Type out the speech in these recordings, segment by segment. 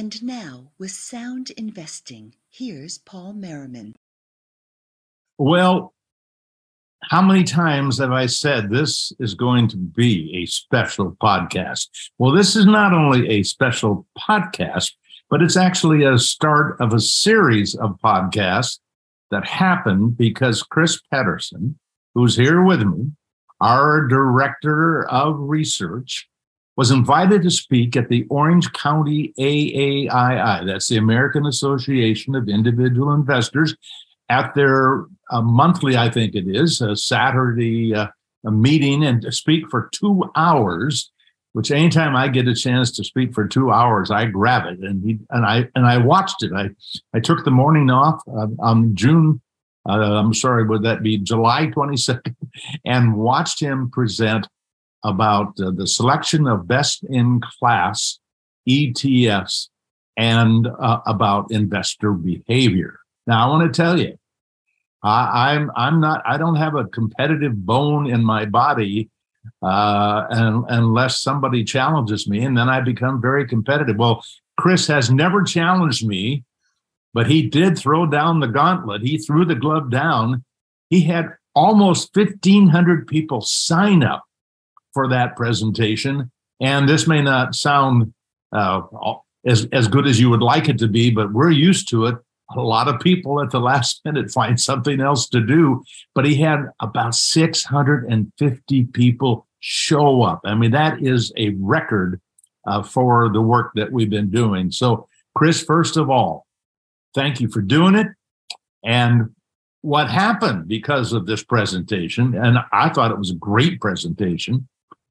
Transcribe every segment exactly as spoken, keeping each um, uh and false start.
And now, with Sound Investing, here's Paul Merriman. Well, how many times have I said this is going to be a special podcast? Well, this is not only a special podcast, but it's actually a start of a series of podcasts that happened because Chris Pedersen, who's here with me, our director of research, was invited to speak at the Orange County A A I I, that's the American Association of Individual Investors, at their uh, monthly, I think it is, a Saturday uh, a meeting, and to speak for two hours, which anytime I get a chance to speak for two hours, I grab it. And he, and I and I watched it. I, I took the morning off uh, on June, uh, I'm sorry, would that be July twenty-second, and watched him present about uh, the selection of best-in-class E T Fs and uh, about investor behavior. Now, I want to tell you, I, I'm I'm not I don't have a competitive bone in my body, uh, and, unless somebody challenges me, and then I become very competitive. Well, Chris has never challenged me, but he did throw down the gauntlet. He threw the glove down. He had almost fifteen hundred people sign up for that presentation. And this may not sound uh, as, as good as you would like it to be, but we're used to it. A lot of people at the last minute find something else to do, but he had about six hundred fifty people show up. I mean, that is a record uh, for the work that we've been doing. So, Chris, first of all, thank you for doing it. And what happened because of this presentation, and I thought it was a great presentation,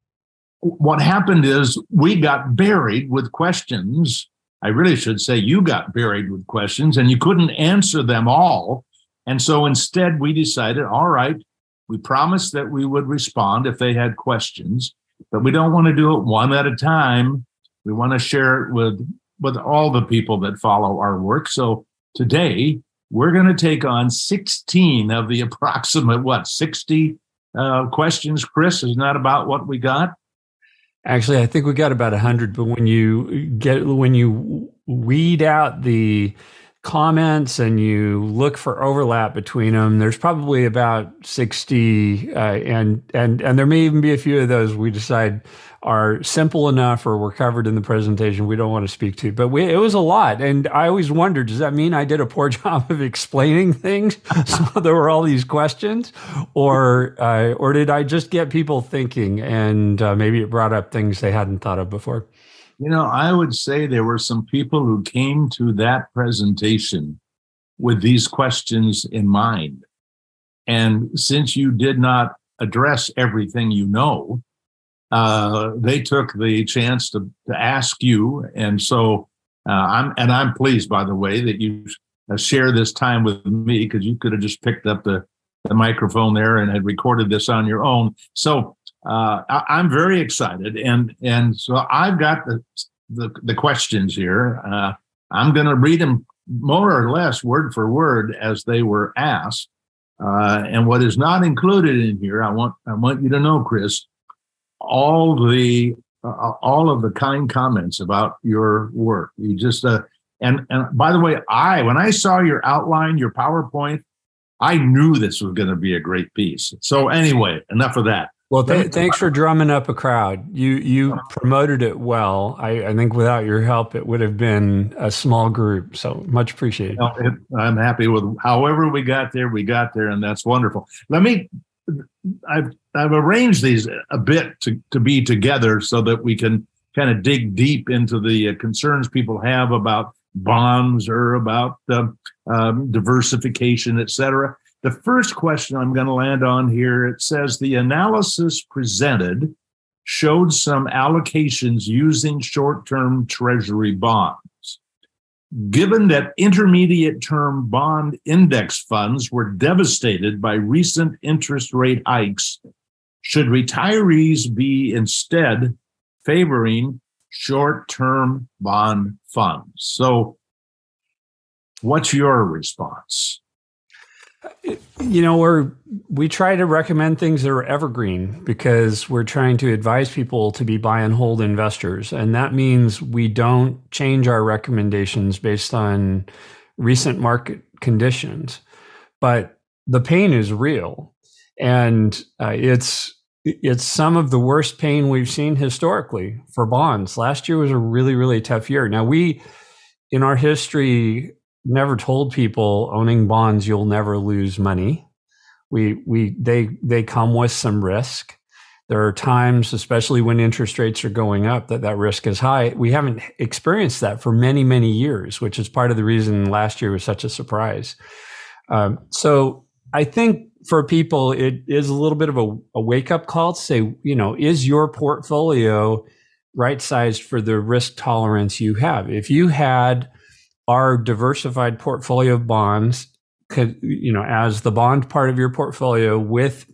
what happened is we got buried with questions. I really should say you got buried with questions and you couldn't answer them all. And so instead we decided, all right, we promised that we would respond if they had questions, but we don't want to do it one at a time. We want to share it with, with all the people that follow our work. So today we're going to take on sixteen of the approximate, what, sixty uh, questions. Chris, isn't that about what we got? Actually, I think we got about a hundred, but when you get, when you weed out the comments and you look for overlap between them, there's probably about sixty, uh, and, and, and there may even be a few of those we decide are simple enough or were covered in the presentation we don't want to speak to, but we, it was a lot. And I always wondered, does that mean I did a poor job of explaining things? So there were all these questions, or, uh, or did I just get people thinking, and uh, maybe it brought up things they hadn't thought of before? You know, I would say there were some people who came to that presentation with these questions in mind. And since you did not address everything you know, uh, they took the chance to, to ask you. And so uh, I'm, and I'm pleased, by the way, that you uh, share this time with me, because you could have just picked up the, the microphone there and had recorded this on your own. So uh, I, I'm very excited. And, and so I've got the, the, the questions here. Uh, I'm going to read them more or less word for word as they were asked. Uh, and what is not included in here, I want, I want you to know, Chris, all the uh, all of the kind comments about your work. You just uh, and and by the way, I when I saw your outline, your PowerPoint, I knew this was going to be a great piece. So anyway, enough of that. Well, th- thanks for drumming up a crowd. You you promoted it well. I, I think without your help, it would have been a small group. So much appreciated. Well, it, I'm happy with however we got there. We got there, and that's wonderful. Let me. I've I've arranged these a bit to, to be together so that we can kind of dig deep into the uh, concerns people have about bonds or about uh, um, diversification, et cetera. The first question I'm going to land on here, it says the analysis presented showed some allocations using short-term treasury bonds. Given that intermediate-term bond index funds were devastated by recent interest rate hikes, should retirees be instead favoring short-term bond funds? So what's your response? You know, we're we try to recommend things that are evergreen because we're trying to advise people to be buy and hold investors. And that means we don't change our recommendations based on recent market conditions. But the pain is real. And uh, it's it's some of the worst pain we've seen historically for bonds. Last year was a really, really tough year. Now, we, in our history, never told people owning bonds, you'll never lose money. We, we, they, they come with some risk. There are times, especially when interest rates are going up, that that risk is high. We haven't experienced that for many, many years, which is part of the reason last year was such a surprise. Um, so I think for people, it is a little bit of a, a wake-up call to say, you know, is your portfolio right-sized for the risk tolerance you have? If you had our diversified portfolio of bonds, could, you know, as the bond part of your portfolio with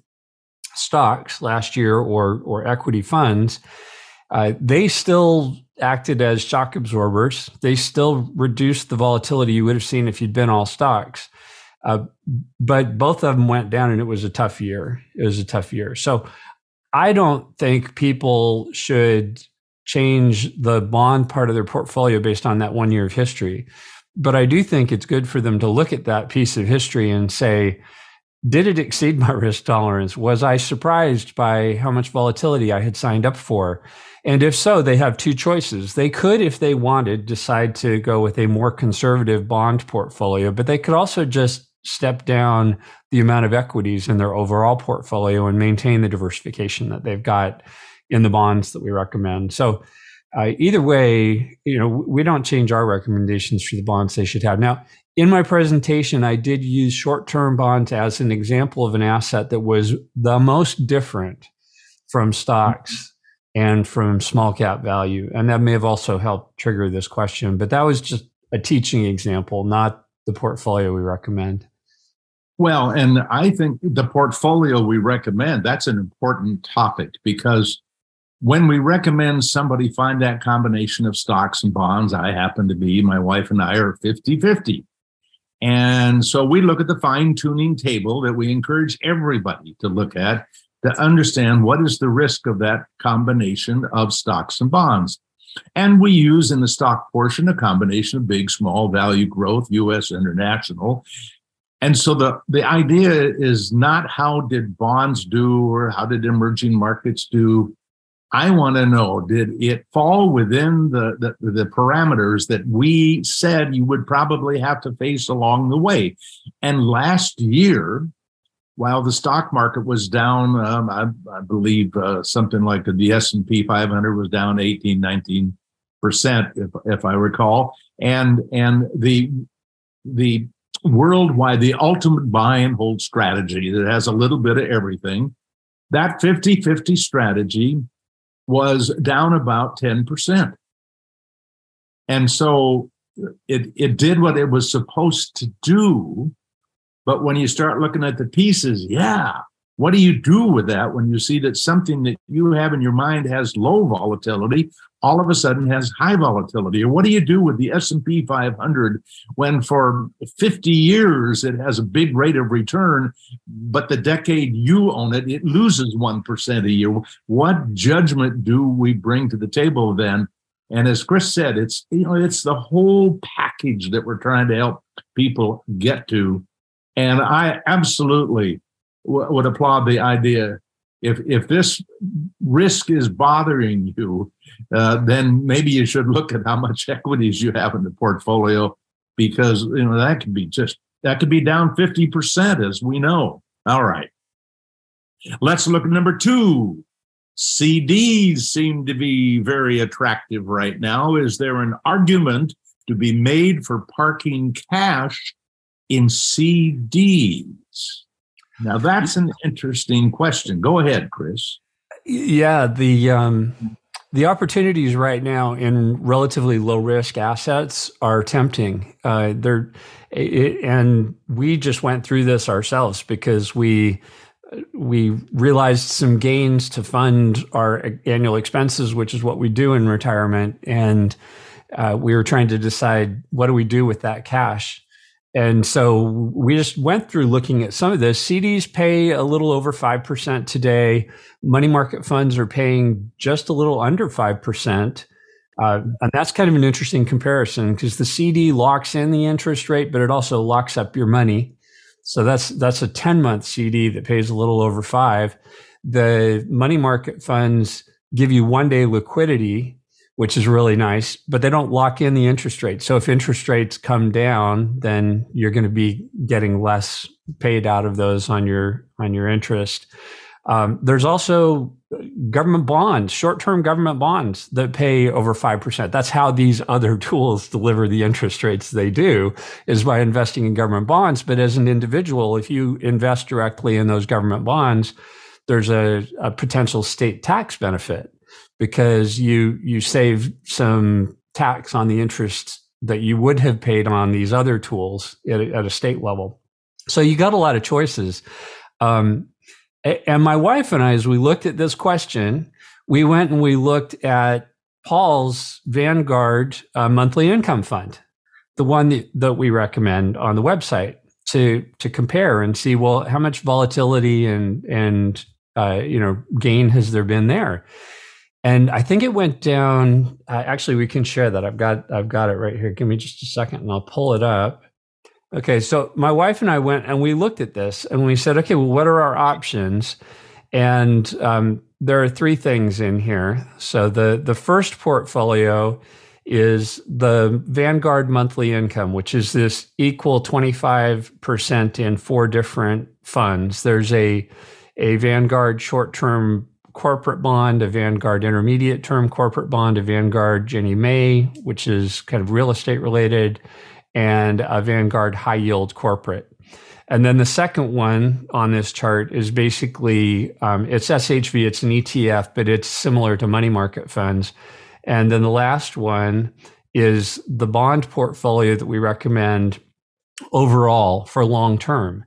stocks last year or or equity funds, uh, they still acted as shock absorbers. They still reduced the volatility you would have seen if you'd been all stocks. Uh, but both of them went down, and it was a tough year. It was a tough year. So I don't think people should change the bond part of their portfolio based on that one year of history. But I do think it's good for them to look at that piece of history and say, did it exceed my risk tolerance? Was I surprised by how much volatility I had signed up for? And if so, they have two choices. They could, if they wanted, decide to go with a more conservative bond portfolio, but they could also just step down the amount of equities in their overall portfolio and maintain the diversification that they've got in the bonds that we recommend. So uh, either way, you know, we don't change our recommendations for the bonds they should have. Now, in my presentation, I did use short-term bonds as an example of an asset that was the most different from stocks and from small cap value. And that may have also helped trigger this question, but that was just a teaching example, not the portfolio we recommend. Well, and I think the portfolio we recommend, that's an important topic, because when we recommend somebody find that combination of stocks and bonds, I happen to be, my wife and I are fifty-fifty. And so we look at the fine-tuning table that we encourage everybody to look at to understand what is the risk of that combination of stocks and bonds. And we use in the stock portion a combination of big, small, value growth, U S, international. And so the, the idea is not how did bonds do or how did emerging markets do. I want to know, did it fall within the, the, the parameters that we said you would probably have to face along the way? And last year, while the stock market was down, um, I, I believe uh, something like the, the S and P five hundred was down eighteen, nineteen percent, if, if I recall. And, and the, the worldwide, the ultimate buy and hold strategy that has a little bit of everything, that fifty-fifty strategy was down about ten percent. And so it, it did what it was supposed to do. But when you start looking at the pieces, yeah, what do you do with that when you see that something that you have in your mind has low volatility, all of a sudden has high volatility? Or what do you do with the S and P five hundred when for fifty years it has a big rate of return, but the decade you own it, it loses one percent a year? What judgment do we bring to the table then? And as Chris said, it's, you know, it's the whole package that we're trying to help people get to. And I absolutely w- would applaud the idea. If if this risk is bothering you, uh, then maybe you should look at how much equities you have in the portfolio, because you know that could be just that could be down fifty percent, as we know. All right, let's look at number two. C Ds seem to be very attractive right now. Is there an argument to be made for parking cash in C Ds? Now, that's an interesting question. Go ahead, Chris. Yeah, the um, the opportunities right now in relatively low risk assets are tempting. Uh, they're it, and we just went through this ourselves because we we realized some gains to fund our annual expenses, which is what we do in retirement, and uh, we were trying to decide what do we do with that cash. and so we just went through looking at some of this. C Ds pay a little over five percent today. Money market funds are paying just a little under five percent. Uh, and that's kind of an interesting comparison because the C D locks in the interest rate, but it also locks up your money. So that's that's a ten-month C D that pays a little over five. The money market funds give you one-day liquidity, which is really nice, but they don't lock in the interest rate. So if interest rates come down, then you're going to be getting less paid out of those on your on your interest. Um, there's also government bonds, short-term government bonds that pay over five percent. That's how these other tools deliver the interest rates they do, is by investing in government bonds. But as an individual, if you invest directly in those government bonds, there's a, a potential state tax benefit because you you save some tax on the interest that you would have paid on these other tools at, at a state level. So you got a lot of choices. Um, And my wife and I, as we looked at this question, we went and we looked at Paul's Vanguard uh, monthly income fund, the one that, that we recommend on the website, to to compare and see, well, how much volatility and and uh, you know gain has there been there? And I think it went down. Uh, actually, we can share that. I've got I've got it right here. Give me just a second, and I'll pull it up. Okay, so my wife and I went and we looked at this and we said, okay, well, what are our options? And um, there are three things in here. So the, the first portfolio is the Vanguard monthly income, which is this equal twenty-five percent in four different funds. There's a, a Vanguard short-term corporate bond, a Vanguard intermediate term corporate bond, a Vanguard Ginnie Mae, which is kind of real estate related, and a Vanguard high yield corporate. And then the second one on this chart is basically, um, it's S H V, it's an E T F, but it's similar to money market funds. And then the last one is the bond portfolio that we recommend overall for long term.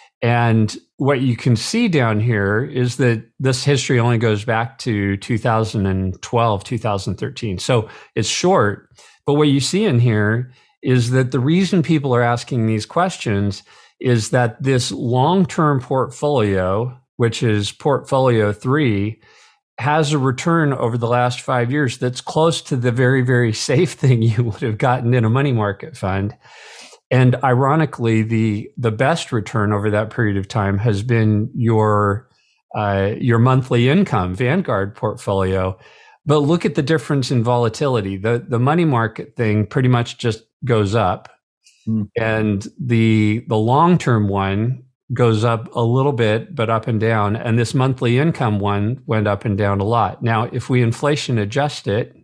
And what you can see down here is that this history only goes back to two thousand twelve, two thousand thirteen. So it's short, but what you see in here is that the reason people are asking these questions is that this long-term portfolio, which is portfolio three, has a return over the last five years that's close to the very, very safe thing you would have gotten in a money market fund. And ironically, the the best return over that period of time has been your uh, your monthly income Vanguard portfolio. But look at the difference in volatility. The the money market thing pretty much just goes up, mm. and the the long term one goes up a little bit, but up and down. And this monthly income one went up and down a lot. Now, if we inflation adjust it,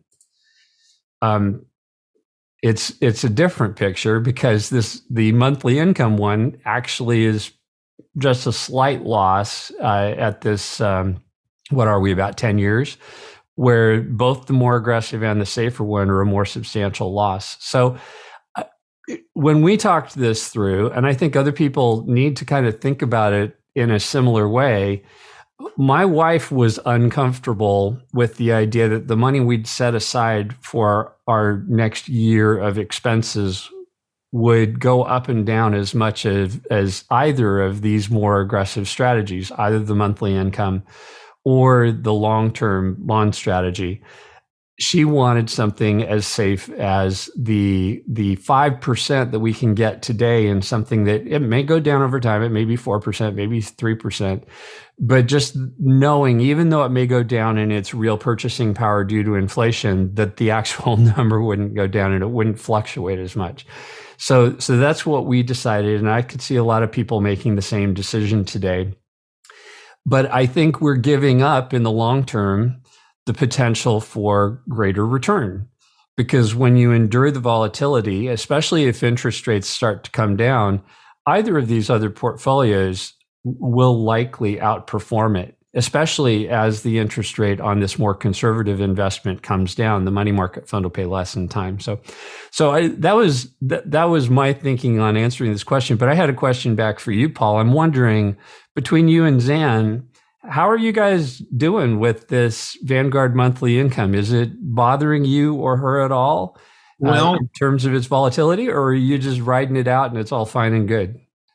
um, it's it's a different picture because this the monthly income one actually is just a slight loss uh, at this. Um, what are we about ten years? Where both the more aggressive and the safer one are a more substantial loss. So uh, when we talked this through, and I think other people need to kind of think about it in a similar way, my wife was uncomfortable with the idea that the money we'd set aside for our next year of expenses would go up and down as much as, as either of these more aggressive strategies, either the monthly income or the long-term bond strategy. She wanted something as safe as the the five percent that we can get today, and something that it may go down over time. It may be four percent, maybe three percent. But just knowing, even though it may go down in its real purchasing power due to inflation, that the actual number wouldn't go down and it wouldn't fluctuate as much. So, so that's what we decided. And I could see a lot of people making the same decision today. But I think we're giving up in the long term the potential for greater return, because when you endure the volatility, especially if interest rates start to come down, either of these other portfolios will likely outperform it, especially as the interest rate on this more conservative investment comes down. The money market fund will pay less in time. So, so I, that was that, that was my thinking on answering this question. But I had a question back for you, Paul. I'm wondering, between you and Zan, how are you guys doing with this Vanguard monthly income? Is it bothering you or her at all? Well, uh, in terms of its volatility, or are you just riding it out and it's all fine and good?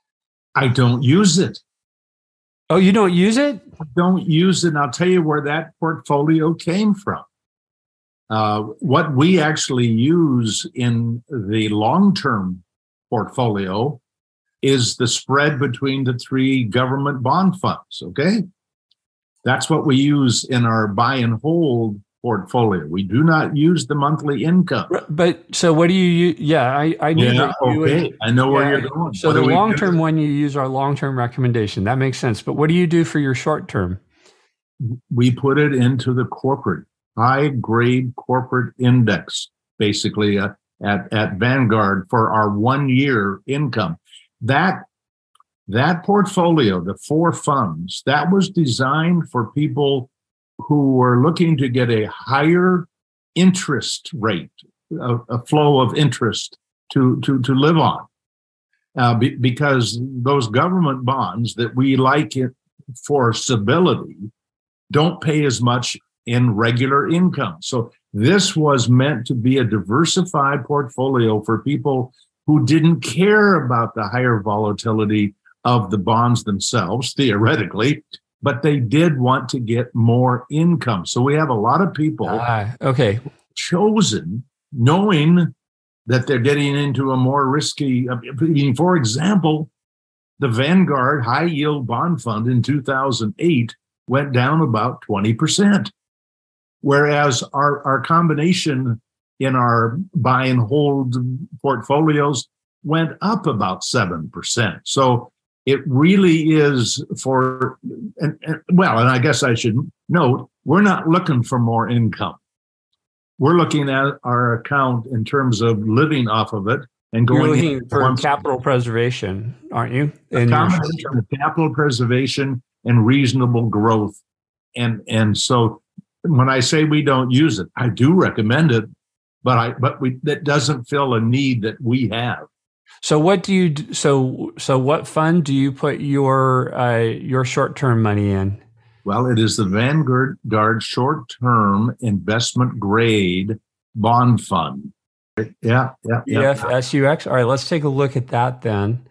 I don't use it. Oh, you don't use it? I don't use it. And I'll tell you where that portfolio came from. Uh, what we actually use in the long-term portfolio is the spread between the three government bond funds, okay? That's what we use in our buy and hold portfolio. We do not use the monthly income. But so what do you use? Yeah, I, I knew Yeah, that you okay. would, I know where yeah, you're going. So What the do we long-term do? one, you use our long-term recommendation. That makes sense. But what do you do for your short-term? We put it into the corporate, high-grade corporate index, basically uh, at, at Vanguard for our one-year income. That That portfolio, the four funds, that was designed for people who were looking to get a higher interest rate, a, a flow of interest to, to, to live on. Uh, be, because those government bonds that we like it for stability don't pay as much in regular income. So this was meant to be a diversified portfolio for people who didn't care about the higher volatility of the bonds themselves, theoretically, but they did want to get more income. So we have a lot of people Ah, okay. chosen knowing that they're getting into a more risky, I mean, for example, the Vanguard High Yield Bond Fund in two thousand eight went down about twenty percent, whereas our, our combination in our buy and hold portfolios went up about seven percent. So it really is for, and, and, well, and I guess I should note, we're not looking for more income. We're looking at our account in terms of living off of it and You're going looking for capital preservation, aren't you? a In your combination of capital preservation and reasonable growth. And, and so when I say we don't use it, I do recommend it, but I, but we, that doesn't fill a need that we have. So what do you do, so so what fund do you put your uh, your short-term money in? Well, it is the Vanguard Short-Term Investment Grade Bond Fund. Yeah, yeah, E yeah. F S U X. All right, let's take a look at that then.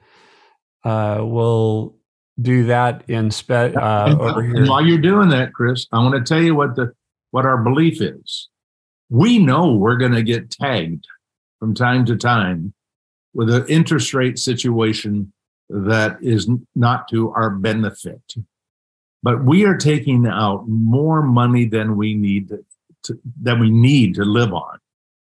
Uh, we'll do that in spe- uh, and, over and here. while you're doing that, Chris, I want to tell you what the what our belief is. We know we're going to get tagged from time to time with an interest rate situation that is not to our benefit. But we are taking out more money than we need to, to, than we need to live on.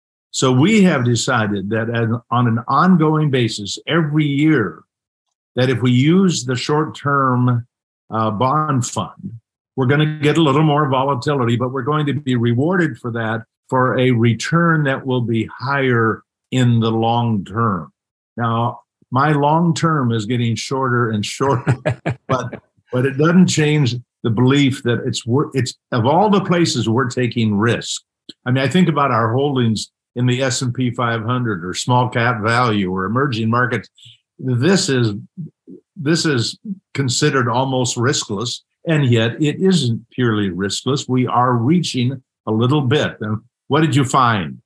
So we have decided that as, on an ongoing basis, every year, that if we use the short-term uh, bond fund, we're going to get a little more volatility, but we're going to be rewarded for that for a return that will be higher in the long term. Now, my long term is getting shorter and shorter, but but it doesn't change the belief that it's it's of all the places we're taking risk. I mean, I think about our holdings in the S and P five hundred or small cap value or emerging markets. This is this is considered almost riskless, and yet it isn't purely riskless. We are reaching a little bit. And what did you find?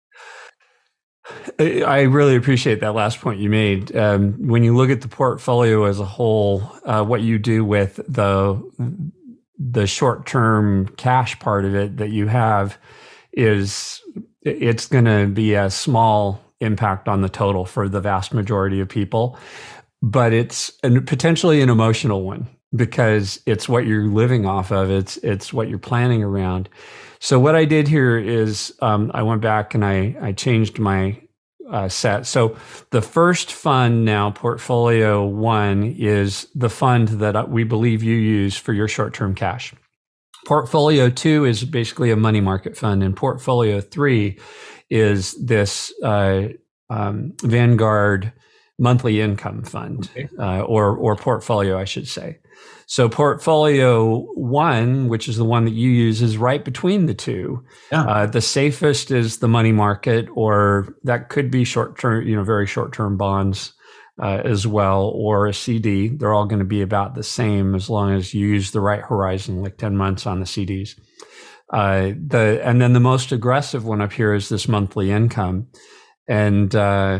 I really appreciate that last point you made. Um, when you look at the portfolio as a whole, uh, what you do with the the short-term cash part of it that you have is it's going to be a small impact on the total for the vast majority of people, but it's an, potentially an emotional one because it's what you're living off of. It's it's what you're planning around. So what I did here is um, I went back and I, I changed my uh, set. So the first fund now, Portfolio One, is the fund that we believe you use for your short-term cash. Portfolio Two is basically a money market fund, and Portfolio Three is this uh, um, Vanguard monthly income fund, okay. uh, or or portfolio, I should say. So Portfolio One, which is the one that you use, is right between the two. Yeah. Uh, the safest is the money market, or that could be short-term, you know, very short-term bonds uh, as well, or a C D. They're all going to be about the same as long as you use the right horizon, like ten months on the C Ds. Uh, the and then the most aggressive one up here is this monthly income, and uh,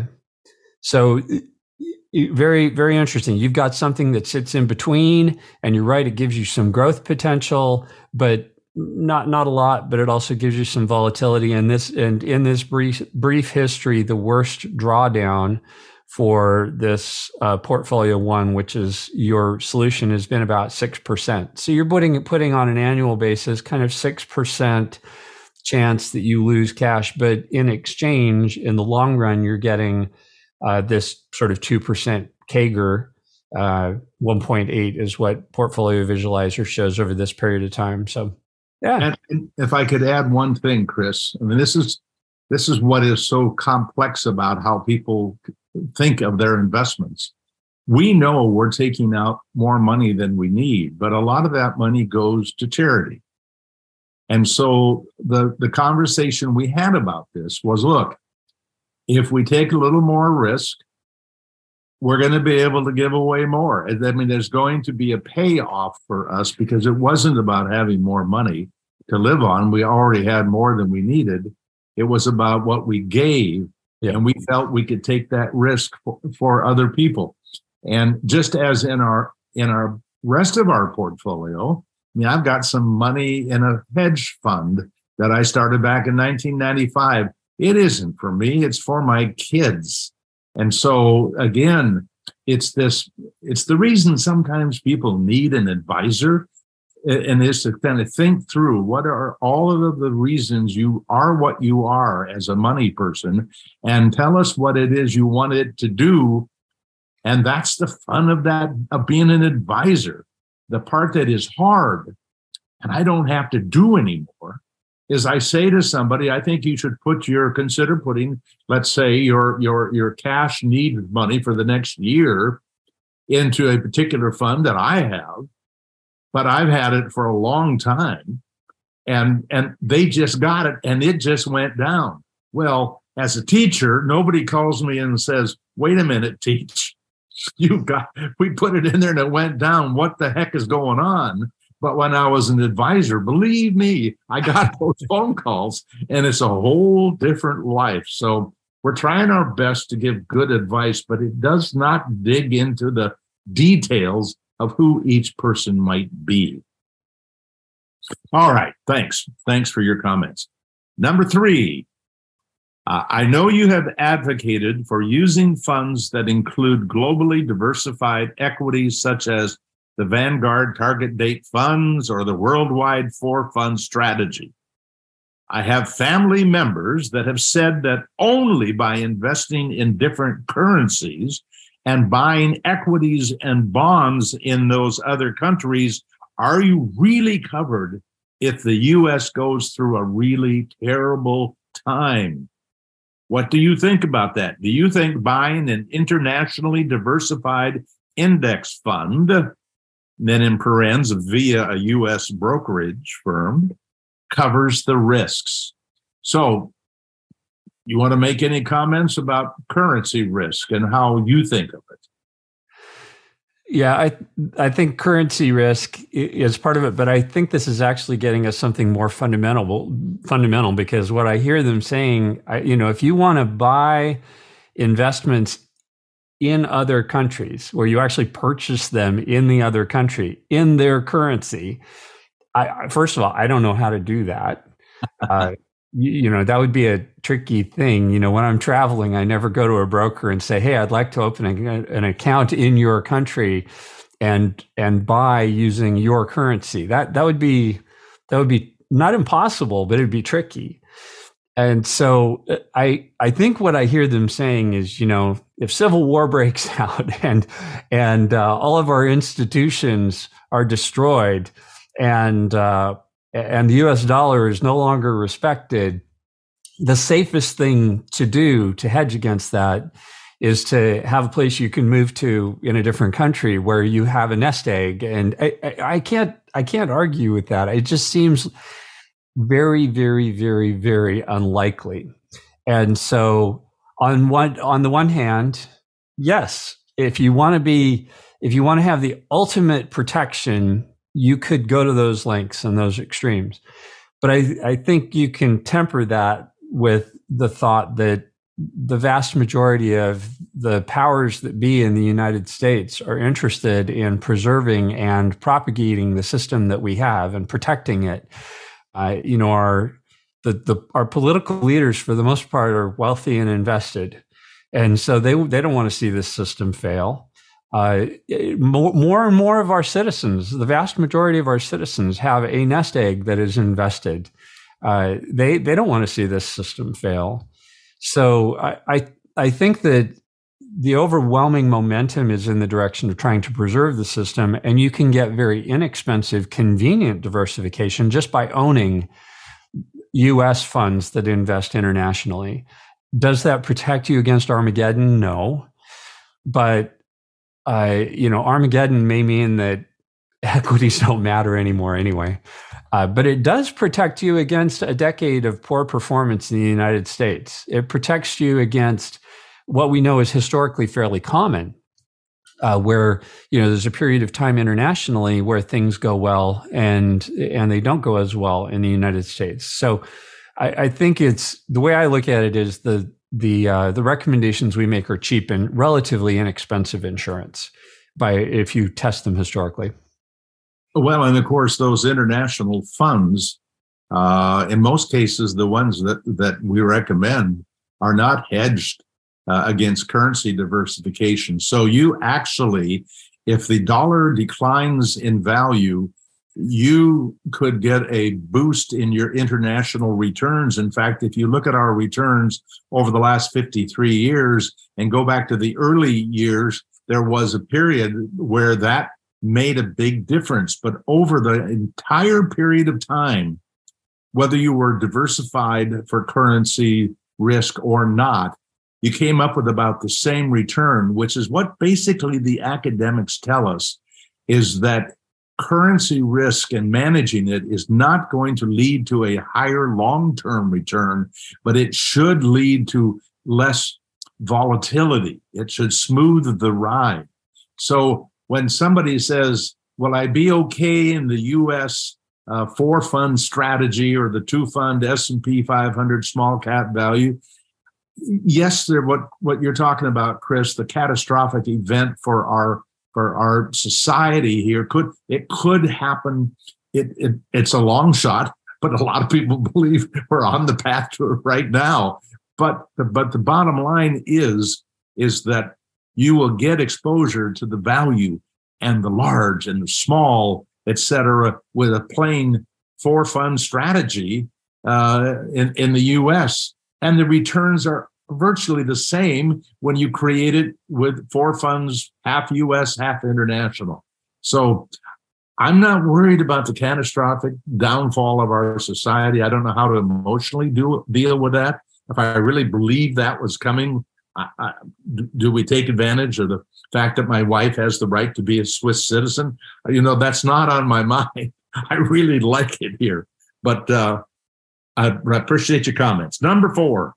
so very very interesting. You've got something that sits in between, and you're right. It gives you some growth potential, but not not a lot. But it also gives you some volatility. And this and in this brief brief history, the worst drawdown for this uh, portfolio one, which is your solution, has been about six percent. So you're putting putting on an annual basis kind of six percent chance that you lose cash. But in exchange, in the long run, you're getting uh, this sort of two percent C A G R. Uh, one point eight is what Portfolio Visualizer shows over this period of time. So, yeah. And if I could add one thing, Chris, I mean, this is this is what is so complex about how people think of their investments. We know we're taking out more money than we need, but a lot of that money goes to charity. And so the, the conversation we had about this was, look, if we take a little more risk, we're going to be able to give away more. I mean, there's going to be a payoff for us because it wasn't about having more money to live on. We already had more than we needed. It was about what we gave. Yeah. And we felt we could take that risk for, for other people. And just as in our in our rest of our portfolio, I mean, I've got some money in a hedge fund that I started back in nineteen ninety-five. It isn't for me, it's for my kids. And so again, it's this, it's the reason sometimes people need an advisor, and is to kind of think through what are all of the reasons you are what you are as a money person, and tell us what it is you want it to do. And that's the fun of that, of being an advisor. The part that is hard, and I don't have to do anymore, is I say to somebody, I think you should put your, consider putting, let's say your, your, your cash need money for the next year into a particular fund that I have. But I've had it for a long time, and and they just got it, and it just went down. Well, as a teacher, nobody calls me and says, wait a minute, teach. You got, we put it in there and it went down. What the heck is going on? But when I was an advisor, believe me, I got those phone calls, and it's a whole different life. So we're trying our best to give good advice, but it does not dig into the details of who each person might be. All right, thanks. Thanks for your comments. Number three, uh, I know you have advocated for using funds that include globally diversified equities such as the Vanguard Target Date funds or the Worldwide Four Fund strategy. I have family members that have said that only by investing in different currencies and buying equities and bonds in those other countries, are you really covered if the U S goes through a really terrible time? What do you think about that? Do you think buying an internationally diversified index fund, then in parens via a U S brokerage firm, covers the risks? So, you want to make any comments about currency risk and how you think of it? Yeah, I I think currency risk is part of it, but I think this is actually getting us something more fundamental. Fundamental, because what I hear them saying, I, you know, if you want to buy investments in other countries where you actually purchase them in the other country in their currency, I first of all, I don't know how to do that. Uh, You, you know, that would be a tricky thing. You know, when I'm traveling, I never go to a broker and say, hey, I'd like to open a, an account in your country and and buy using your currency. That that would be that would be not impossible, but it'd be tricky. And so I I think what I hear them saying is, you know, if civil war breaks out and and uh, all of our institutions are destroyed and uh, and the U S dollar is no longer respected, the safest thing to do to hedge against that is to have a place you can move to in a different country where you have a nest egg. And I, I, I can't I can't argue with that. It just seems very, very, very, very unlikely. And so on one on the one hand, yes, if you want to be if you want to have the ultimate protection, you could go to those lengths and those extremes. But I, I think you can temper that with the thought that the vast majority of the powers that be in the United States are interested in preserving and propagating the system that we have and protecting it. Uh, you know, our the, the our political leaders, for the most part, are wealthy and invested, and so they they don't want to see this system fail. Uh, more, more and more of our citizens, the vast majority of our citizens, have a nest egg that is invested. Uh, they they don't want to see this system fail. So I, I I think that the overwhelming momentum is in the direction of trying to preserve the system, and you can get very inexpensive, convenient diversification just by owning U S funds that invest internationally. Does that protect you against Armageddon? No, but uh, you know, Armageddon may mean that equities don't matter anymore anyway. Uh, but it does protect you against a decade of poor performance in the United States. It protects you against what we know is historically fairly common, uh, where, you know, there's a period of time internationally where things go well and and they don't go as well in the United States. So I, I think it's, the way I look at it is the the uh, the recommendations we make are cheap and relatively inexpensive insurance by if you test them historically. Well, and of course, those international funds, uh, in most cases, the ones that, that we recommend are not hedged uh, against currency diversification. So you actually, if the dollar declines in value, you could get a boost in your international returns. In fact, if you look at our returns over the last fifty-three years and go back to the early years, there was a period where that made a big difference. But over the entire period of time, whether you were diversified for currency risk or not, you came up with about the same return, which is what basically the academics tell us, is that currency risk and managing it is not going to lead to a higher long-term return, but it should lead to less volatility. It should smooth the ride. So when somebody says, will I be okay in the U S uh, four fund strategy or the two fund S and P five hundred small cap value? Yes, they're what, what you're talking about, Chris, the catastrophic event for our for our society here could it could happen. It, it it's a long shot, but a lot of people believe we're on the path to it right now. But the, but the bottom line is is that you will get exposure to the value and the large and the small, et cetera, with a plain four fund strategy uh, in, in the U S. And the returns are virtually the same when you create it with four funds, half U S, half international. So I'm not worried about the catastrophic downfall of our society. I don't know how to emotionally do deal with that. If I really believe that was coming, I, I, do we take advantage of the fact that my wife has the right to be a Swiss citizen? You know, that's not on my mind. I really like it here. But uh, I appreciate your comments. Number four,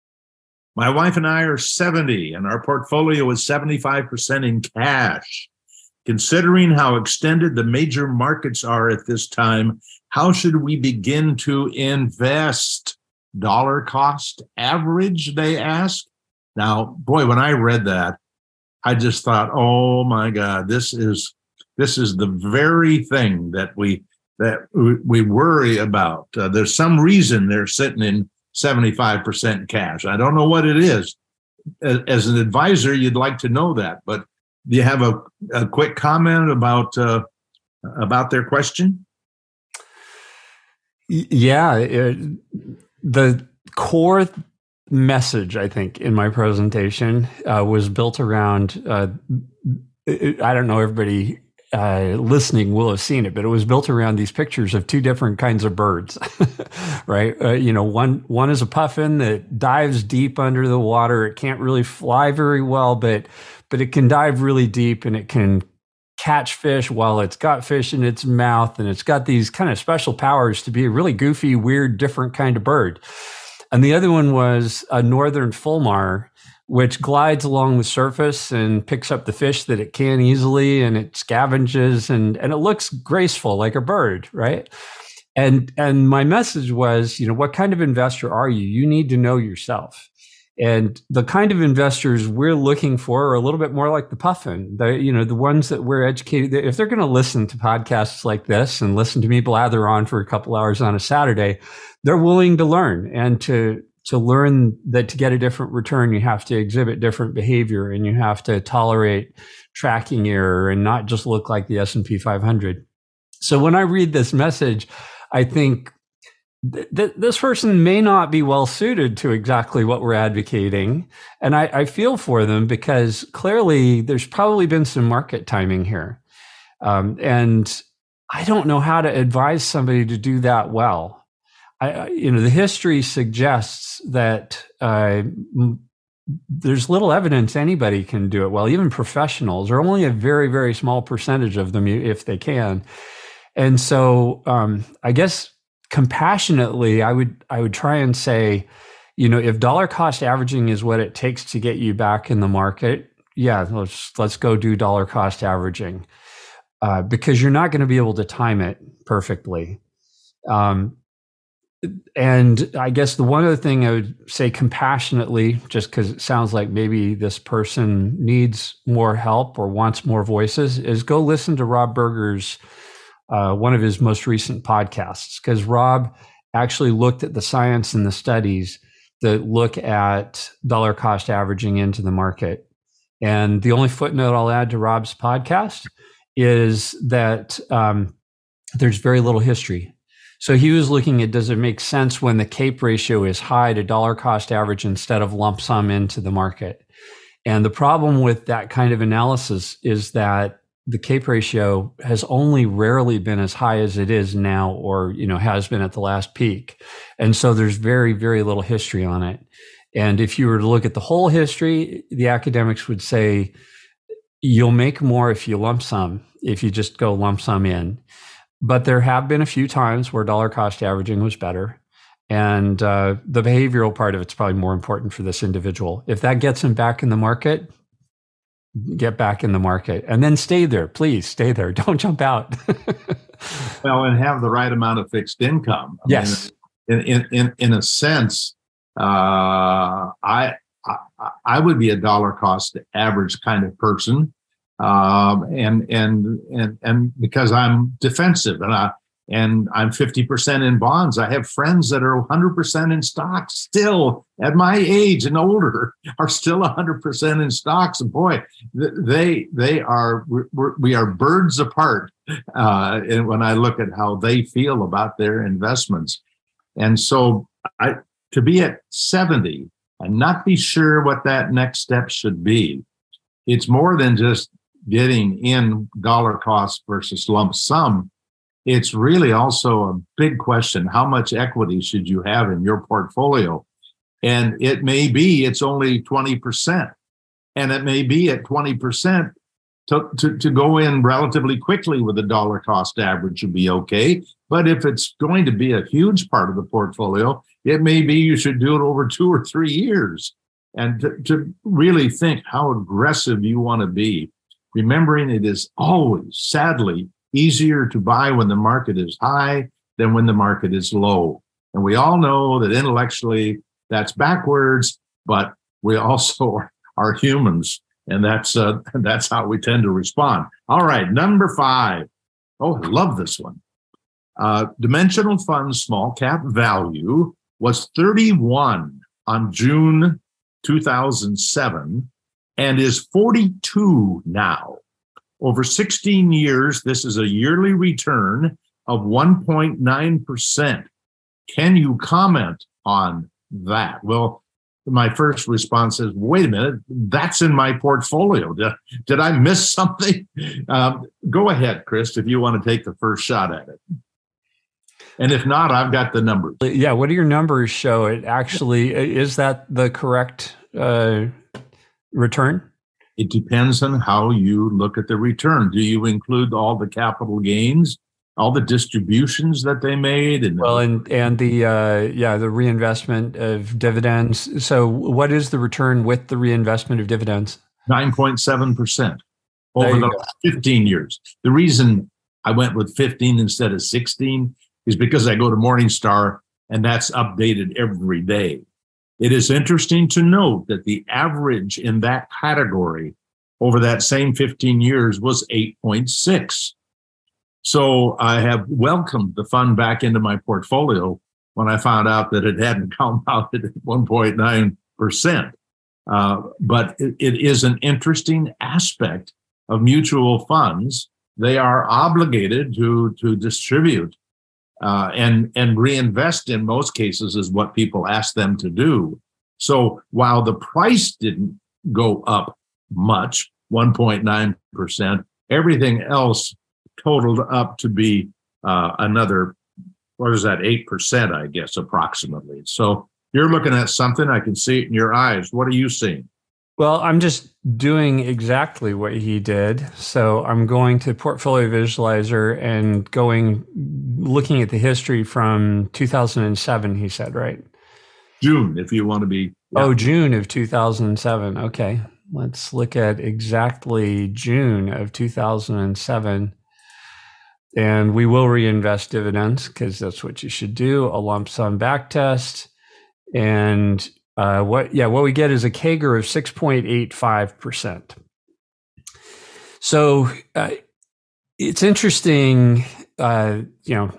my wife and I are seventy, and our portfolio is seventy-five percent in cash. Considering how extended the major markets are at this time, how should we begin to invest? Dollar cost average, they ask. Now, boy, when I read that, I just thought, oh my God, this is this is the very thing that we that we worry about. Uh, there's some reason they're sitting in seventy-five percent cash. I don't know what it is. As an advisor, you'd like to know that, but do you have a, a quick comment about uh, about their question? Yeah, it, the core message, I think, in my presentation uh, was built around, uh, I don't know, everybody uh, listening will have seen it, but it was built around these pictures of two different kinds of birds, right? Uh, you know, one one is a puffin that dives deep under the water. It can't really fly very well, but but it can dive really deep and it can catch fish while it's got fish in its mouth. And it's got these kind of special powers to be a really goofy, weird, different kind of bird. And the other one was a northern fulmar, which glides along the surface and picks up the fish that it can easily, and it scavenges, and, and it looks graceful like a bird, right? And and my message was, you know, what kind of investor are you? You need to know yourself. And the kind of investors we're looking for are a little bit more like the puffin. The, you know, the ones that we're educated. If they're going to listen to podcasts like this and listen to me blather on for a couple hours on a Saturday, they're willing to learn and to to learn that to get a different return, you have to exhibit different behavior and you have to tolerate tracking error and not just look like the S and P five hundred. So when I read this message, I think th- th- this person may not be well suited to exactly what we're advocating. And I, I feel for them because clearly there's probably been some market timing here. Um, and I don't know how to advise somebody to do that well. I, you know, the history suggests that uh, m- there's little evidence anybody can do it well, even professionals, or only a very, very small percentage of them, if they can. And so, um, I guess compassionately, I would I would try and say, you know, if dollar cost averaging is what it takes to get you back in the market, yeah, let's let's go do dollar cost averaging, uh, because you're not going to be able to time it perfectly. Um, and I guess the one other thing I would say compassionately, just because it sounds like maybe this person needs more help or wants more voices, is go listen to Rob Berger's Uh, one of his most recent podcasts, because Rob actually looked at the science and the studies that look at dollar cost averaging into the market. And the only footnote I'll add to Rob's podcast is that um, there's very little history. So he was looking at, does it make sense when the CAPE ratio is high to dollar cost average instead of lump sum into the market? And the problem with that kind of analysis is that the CAPE ratio has only rarely been as high as it is now, or, you know, has been at the last peak. And so there's very, very little history on it. And if you were to look at the whole history, the academics would say you'll make more if you lump sum, if you just go lump sum in. But there have been a few times where dollar cost averaging was better. And uh, the behavioral part of it's probably more important for this individual. If that gets him back in the market, get back in the market and then stay there. Please stay there. Don't jump out. Well, and have the right amount of fixed income. I yes. mean, in, in, in, in a sense, uh, I, I, I would be a dollar cost average kind of person. Um, and, and, and, and because I'm defensive and I, and I'm fifty percent in bonds. I have friends that are one hundred percent in stocks still at my age and older are still one hundred percent in stocks. And boy, they they are we're, we are birds apart. Uh, and when I look at how they feel about their investments, and so I to be at seventy and not be sure what that next step should be. It's more than just getting in dollar cost versus lump sum. It's really also a big question. How much equity should you have in your portfolio? And it may be it's only twenty percent. And it may be at twenty percent to, to, to go in relatively quickly with a dollar cost average would be okay. But if it's going to be a huge part of the portfolio, it may be you should do it over two or three years. And to, to really think how aggressive you want to be, remembering it is always, sadly, easier to buy when the market is high than when the market is low. And we all know that intellectually that's backwards, but we also are humans, and that's uh, that's how we tend to respond. All right, number five. Oh, I love this one. Uh, Dimensional Fund Small Cap Value was thirty-one on June two thousand seven and is forty-two now. Over sixteen years, this is a yearly return of one point nine percent. Can you comment on that? Well, my first response is, wait a minute, that's in my portfolio. Did, did I miss something? Um, go ahead, Chris, if you want to take the first shot at it. And if not, I've got the numbers. Yeah, what do your numbers show? It actually, is that the correct uh, return? It depends on how you look at the return. Do you include all the capital gains, all the distributions that they made? And well, and and the uh, yeah, the reinvestment of dividends. So, what is the return with the reinvestment of dividends? nine point seven percent over the last fifteen years. The reason I went with fifteen instead of sixteen is because I go to Morningstar and that's updated every day. It is interesting to note that the average in that category over that same fifteen years was eight point six. So I have welcomed the fund back into my portfolio when I found out that it hadn't compounded at one point nine percent. Uh, but it, it is an interesting aspect of mutual funds. They are obligated to, to distribute uh, and, and reinvest in most cases is what people ask them to do. So while the price didn't go up much, one point nine percent, everything else totaled up to be uh, another, what is that, eight percent, I guess, approximately. So you're looking at something, I can see it in your eyes. What are you seeing? Well, I'm just doing exactly what he did. So I'm going to Portfolio Visualizer and going, looking at the history from two thousand seven, he said, right? June, if you want to be. Yeah. Oh, June of two thousand seven. Okay. Let's look at exactly June of two thousand seven. And we will reinvest dividends because that's what you should do, a lump sum back test. And uh, what, yeah, what we get is a C A G R of six point eight five percent. So uh, it's interesting, uh, you know,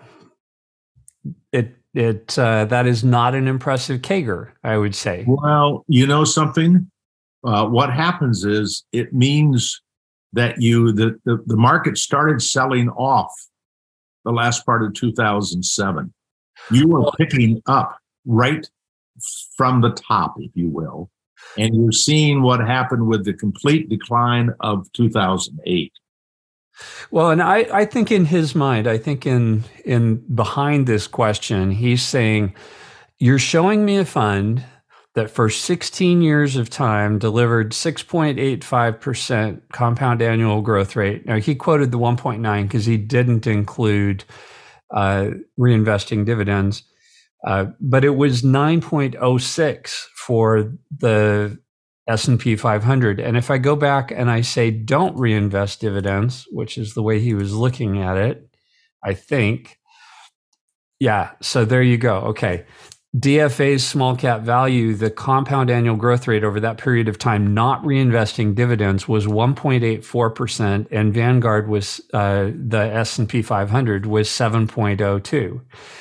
it, it, uh, that is not an impressive C A G R, I would say. Well, you know something? Uh, what happens is it means that you, the, the, the market started selling off the last part of two thousand seven. You were picking up right from the top, if you will, and you're seeing what happened with the complete decline of two thousand eight. Well, and I, I think in his mind, I think in in behind this question, he's saying, you're showing me a fund that for sixteen years of time delivered six point eight five percent compound annual growth rate. Now, he quoted the one point nine because he didn't include uh, reinvesting dividends. Uh, but it was nine point oh six for the S and P five hundred. And if I go back and I say, don't reinvest dividends, which is the way he was looking at it, I think, yeah, so there you go. Okay. D F A's small cap value, the compound annual growth rate over that period of time, not reinvesting dividends, was one point eight four percent, and Vanguard was, uh, the S and P five hundred was seven point oh two.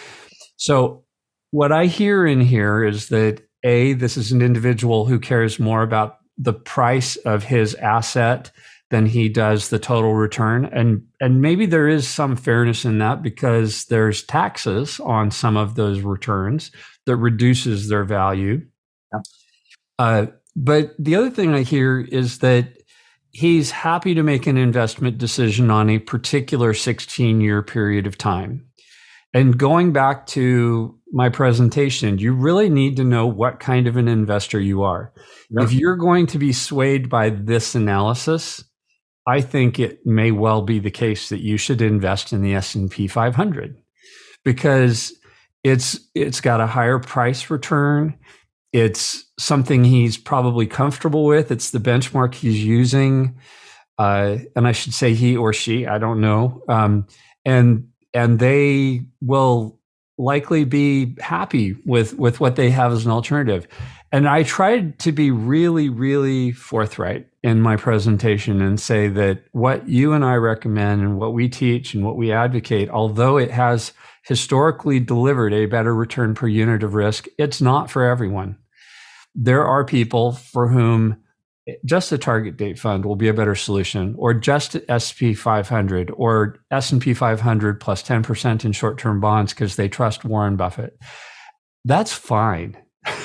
So what I hear in here is that, A, this is an individual who cares more about the price of his asset than he does the total return. And, and maybe there is some fairness in that because there's taxes on some of those returns that reduces their value. Yeah. Uh, but the other thing I hear is that he's happy to make an investment decision on a particular sixteen-year period of time. And going back to my presentation, you really need to know what kind of an investor you are. Yep. If you're going to be swayed by this analysis, I think it may well be the case that you should invest in the S and P five hundred because it's it's got a higher price return. It's something he's probably comfortable with. It's the benchmark he's using. Uh, and I should say he or she, I don't know. Um, and and they will likely be happy with, with what they have as an alternative. And I tried to be really, really forthright in my presentation and say that what you and I recommend and what we teach and what we advocate, although it has historically delivered a better return per unit of risk, it's not for everyone. There are people for whom just a target date fund will be a better solution, or just S and P five hundred, or S and P five hundred plus ten percent in short-term bonds because they trust Warren Buffett. That's fine.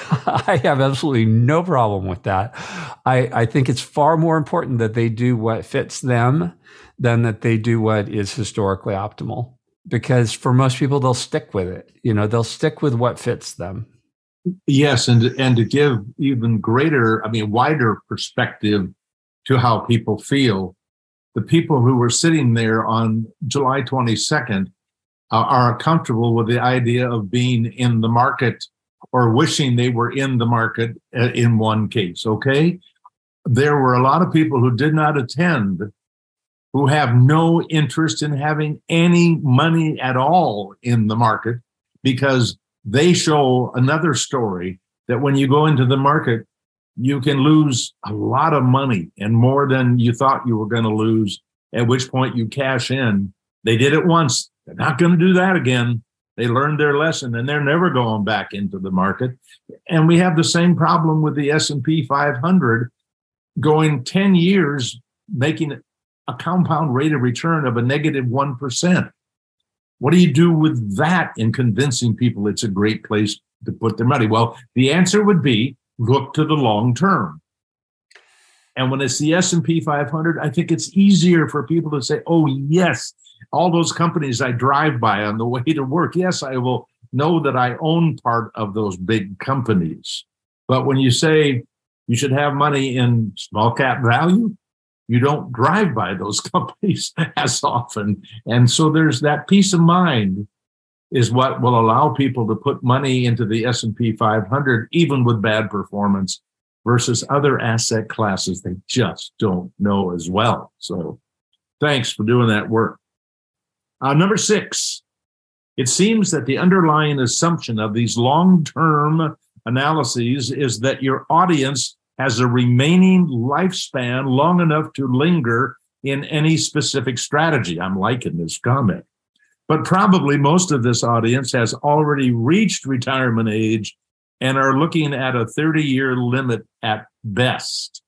I have absolutely no problem with that. I, I think it's far more important that they do what fits them than that they do what is historically optimal. Because for most people, they'll stick with it. You know, they'll stick with what fits them. Yes, and and to give even greater, I mean, wider perspective to how people feel, the people who were sitting there on July twenty-second uh, are comfortable with the idea of being in the market or wishing they were in the market in one case, okay? There were a lot of people who did not attend who have no interest in having any money at all in the market, because they show another story that when you go into the market, you can lose a lot of money and more than you thought you were going to lose, at which point you cash in. They did it once. They're not going to do that again. They learned their lesson and they're never going back into the market. And we have the same problem with the S and P five hundred going ten years, making a compound rate of return of a negative one percent. What do you do with that in convincing people it's a great place to put their money? Well, the answer would be look to the long term. And when it's the S and P five hundred, I think it's easier for people to say, oh, yes, all those companies I drive by on the way to work, yes, I will know that I own part of those big companies. But when you say you should have money in small cap value, you don't drive by those companies as often. And so there's that peace of mind is what will allow people to put money into the S and P five hundred, even with bad performance, versus other asset classes they just don't know as well. So thanks for doing that work. Uh, number six, it seems that the underlying assumption of these long-term analyses is that your audience has a remaining lifespan long enough to linger in any specific strategy. I'm liking this comment. But probably most of this audience has already reached retirement age and are looking at a thirty-year limit at best.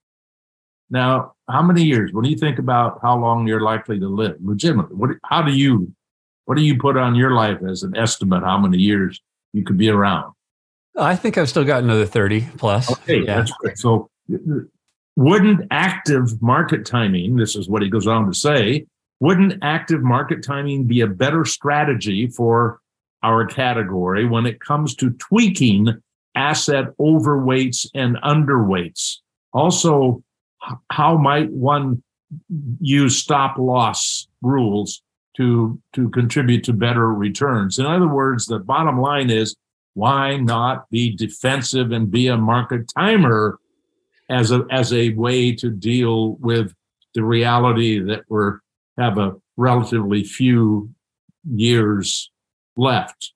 Now, how many years? When you think about how long you're likely to live, legitimately, what, how do you, what do you put on your life as an estimate how many years you could be around? I think I've still got another thirty plus. Okay, yeah. That's great. So wouldn't active market timing, this is what he goes on to say, wouldn't active market timing be a better strategy for our category when it comes to tweaking asset overweights and underweights? Also, how might one use stop loss rules to, to contribute to better returns? In other words, the bottom line is, why not be defensive and be a market timer as a as a way to deal with the reality that we're have a relatively few years left?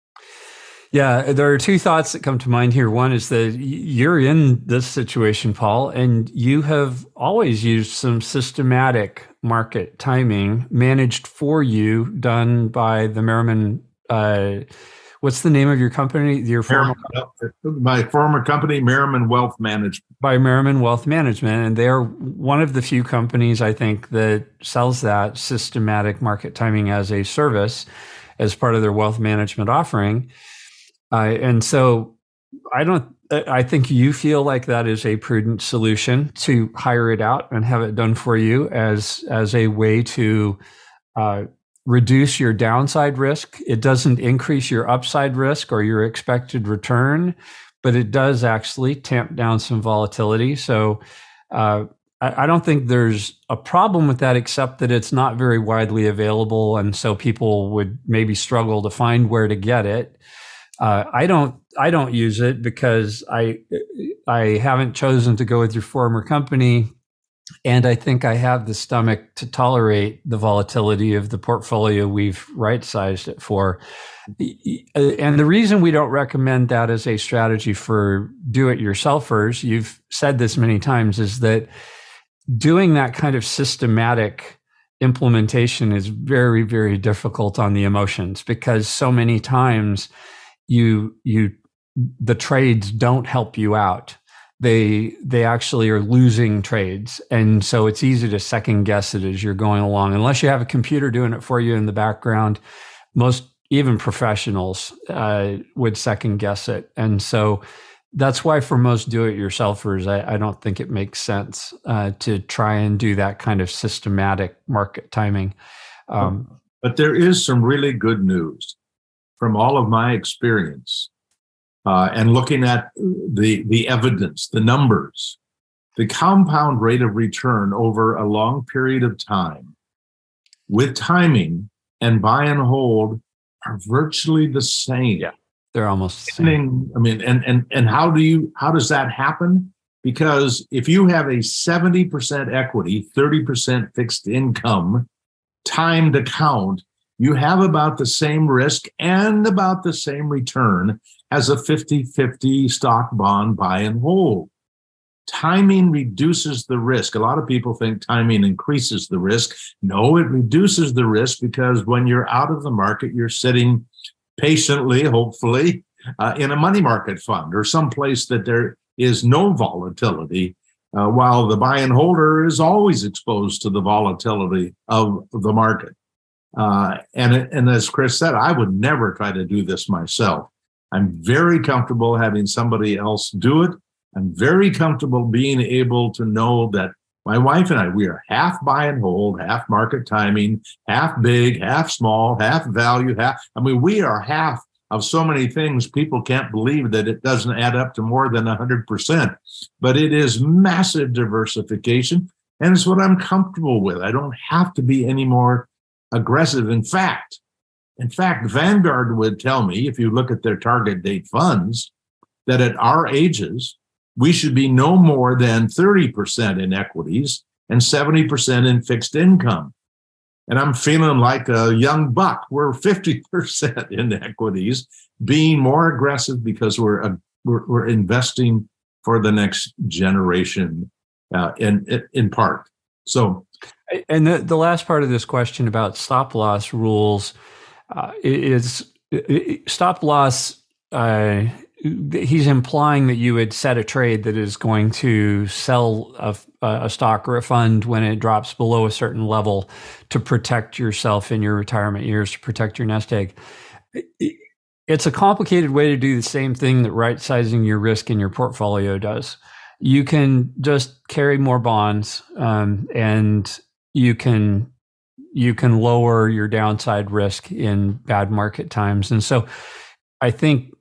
Yeah, there are two thoughts that come to mind here. One is that you're in this situation, Paul, and you have always used some systematic market timing managed for you, done by the Merriman. Uh, what's the name of your company? Your former, my former company, Merriman Wealth Management. By Merriman Wealth Management, and they're one of the few companies I think that sells that systematic market timing as a service, as part of their wealth management offering. Uh, and so I don't, I think you feel like that is a prudent solution to hire it out and have it done for you as, as a way to uh, reduce your downside risk. It doesn't increase your upside risk or your expected return, but it does actually tamp down some volatility. So uh, I, I don't think there's a problem with that, except that it's not very widely available. And so people would maybe struggle to find where to get it. Uh, I don't. I don't use it because I I haven't chosen to go with your former company, and I think I have the stomach to tolerate the volatility of the portfolio we've right-sized it for. And the reason we don't recommend that as a strategy for do-it-yourselfers, you've said this many times, is that doing that kind of systematic implementation is very, very difficult on the emotions, because so many times you you the trades don't help you out. They they actually are losing trades. And so it's easy to second guess it as you're going along. Unless you have a computer doing it for you in the background, most even professionals uh, would second guess it. And so that's why for most do-it-yourselfers, I, I don't think it makes sense uh, to try and do that kind of systematic market timing. Um, but there is some really good news from all of my experience uh, and looking at the, the evidence, the numbers. The compound rate of return over a long period of time with timing and buy and hold are virtually the same. Yeah, they're almost the same. I mean, and, and, and how do you, how does that happen? Because if you have a seventy percent equity, thirty percent fixed income timed account, you have about the same risk and about the same return as a fifty-fifty stock bond buy and hold. Timing reduces the risk. A lot of people think timing increases the risk. No, it reduces the risk because when you're out of the market, you're sitting patiently, hopefully, uh, in a money market fund or someplace that there is no volatility, uh, while the buy and holder is always exposed to the volatility of the market. Uh, and, and as Chris said, I would never try to do this myself. I'm very comfortable having somebody else do it. I'm very comfortable being able to know that my wife and I, we are half buy and hold, half market timing, half big, half small, half value, half, I mean, we are half of so many things. People can't believe that it doesn't add up to more than one hundred percent, but it is massive diversification. And it's what I'm comfortable with. I don't have to be any more aggressive. In fact, in fact, Vanguard would tell me, if you look at their target date funds, that at our ages, we should be no more than thirty percent in equities and seventy percent in fixed income. And I'm feeling like a young buck. We're fifty percent in equities, being more aggressive because we're uh, we're, we're investing for the next generation uh, in in part. So, and the, the last part of this question about stop loss rules uh, is stop loss. Uh, he's implying that you would set a trade that is going to sell a, a stock or a fund when it drops below a certain level to protect yourself in your retirement years, to protect your nest egg. It's a complicated way to do the same thing that right sizing your risk in your portfolio does. You can just carry more bonds, um, and you can you can lower your downside risk in bad market times. And so I think,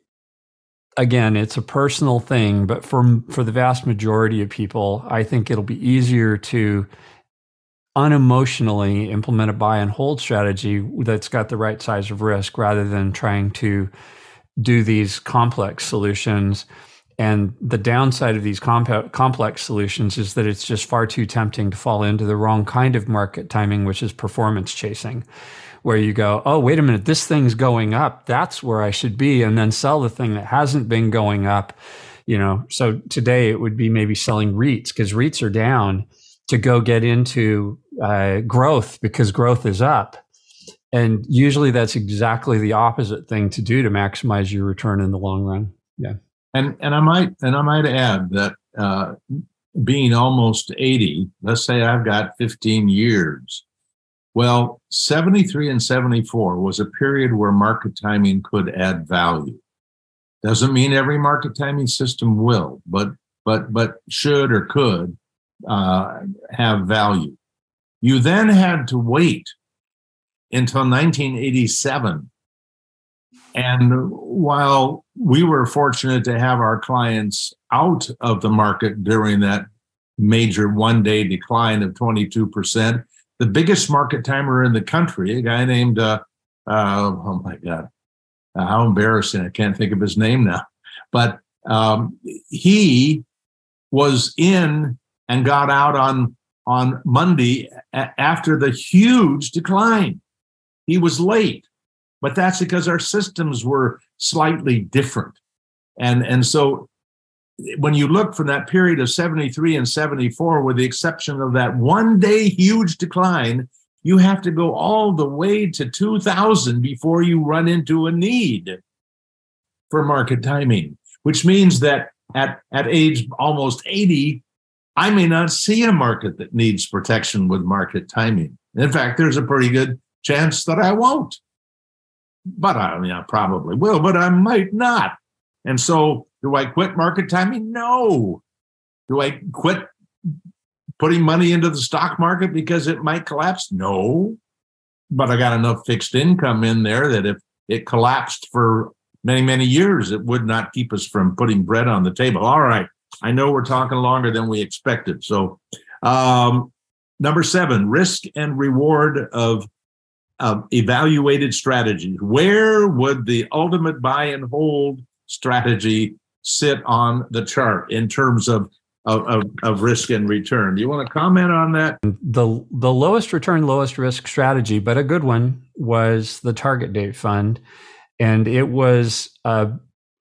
again, it's a personal thing, but for for the vast majority of people, I think it'll be easier to unemotionally implement a buy and hold strategy that's got the right size of risk rather than trying to do these complex solutions. And the downside of these comp- complex solutions is that it's just far too tempting to fall into the wrong kind of market timing, which is performance chasing, where you go, oh, wait a minute, this thing's going up. That's where I should be. And then sell the thing that hasn't been going up. You know, so today it would be maybe selling REITs because REITs are down to go get into uh, growth because growth is up. And usually that's exactly the opposite thing to do to maximize your return in the long run. Yeah. And and I might and I might add that uh, being almost eighty, let's say I've got fifteen years. Well, seventy-three and seventy-four was a period where market timing could add value. Doesn't mean every market timing system will, but but but should or could uh, have value. You then had to wait until nineteen eighty-seven. And while we were fortunate to have our clients out of the market during that major one-day decline of twenty-two percent, the biggest market timer in the country, a guy named, uh, uh, oh my God, uh, how embarrassing, I can't think of his name now, but um, he was in and got out on, on Monday a- after the huge decline. He was late. But that's because our systems were slightly different. And, and so when you look from that period of seventy-three and seventy-four, with the exception of that one day huge decline, you have to go all the way to two thousand before you run into a need for market timing, which means that at, at age almost eighty, I may not see a market that needs protection with market timing. In fact, there's a pretty good chance that I won't. But I mean, I probably will, but I might not. And so do I quit market timing? No. Do I quit putting money into the stock market because it might collapse? No. But I got enough fixed income in there that if it collapsed for many, many years, it would not keep us from putting bread on the table. All right. I know we're talking longer than we expected. So um, number seven, risk and reward of Uh, evaluated strategies. Where would the ultimate buy and hold strategy sit on the chart in terms of of, of, of risk and return. Do you want to comment on that? The the lowest return, lowest risk strategy, but a good one, was the target date fund. And it was uh,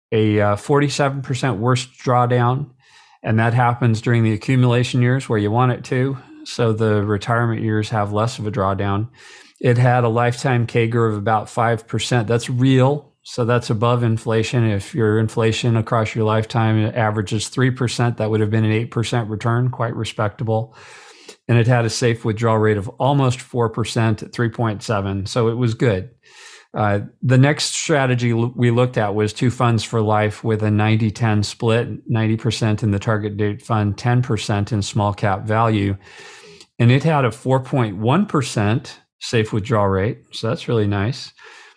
a uh, forty-seven percent worst drawdown. And that happens during the accumulation years where you want it to. So the retirement years have less of a drawdown. It had a lifetime C A G R of about five percent. That's real. So that's above inflation. If your inflation across your lifetime averages three percent, that would have been an eight percent return, quite respectable. And it had a safe withdrawal rate of almost four percent at three point seven. So it was good. Uh, the next strategy we looked at was two funds for life with a ninety ten split, ninety percent in the target date fund, ten percent in small cap value. And it had a four point one percent safe withdrawal rate. So that's really nice.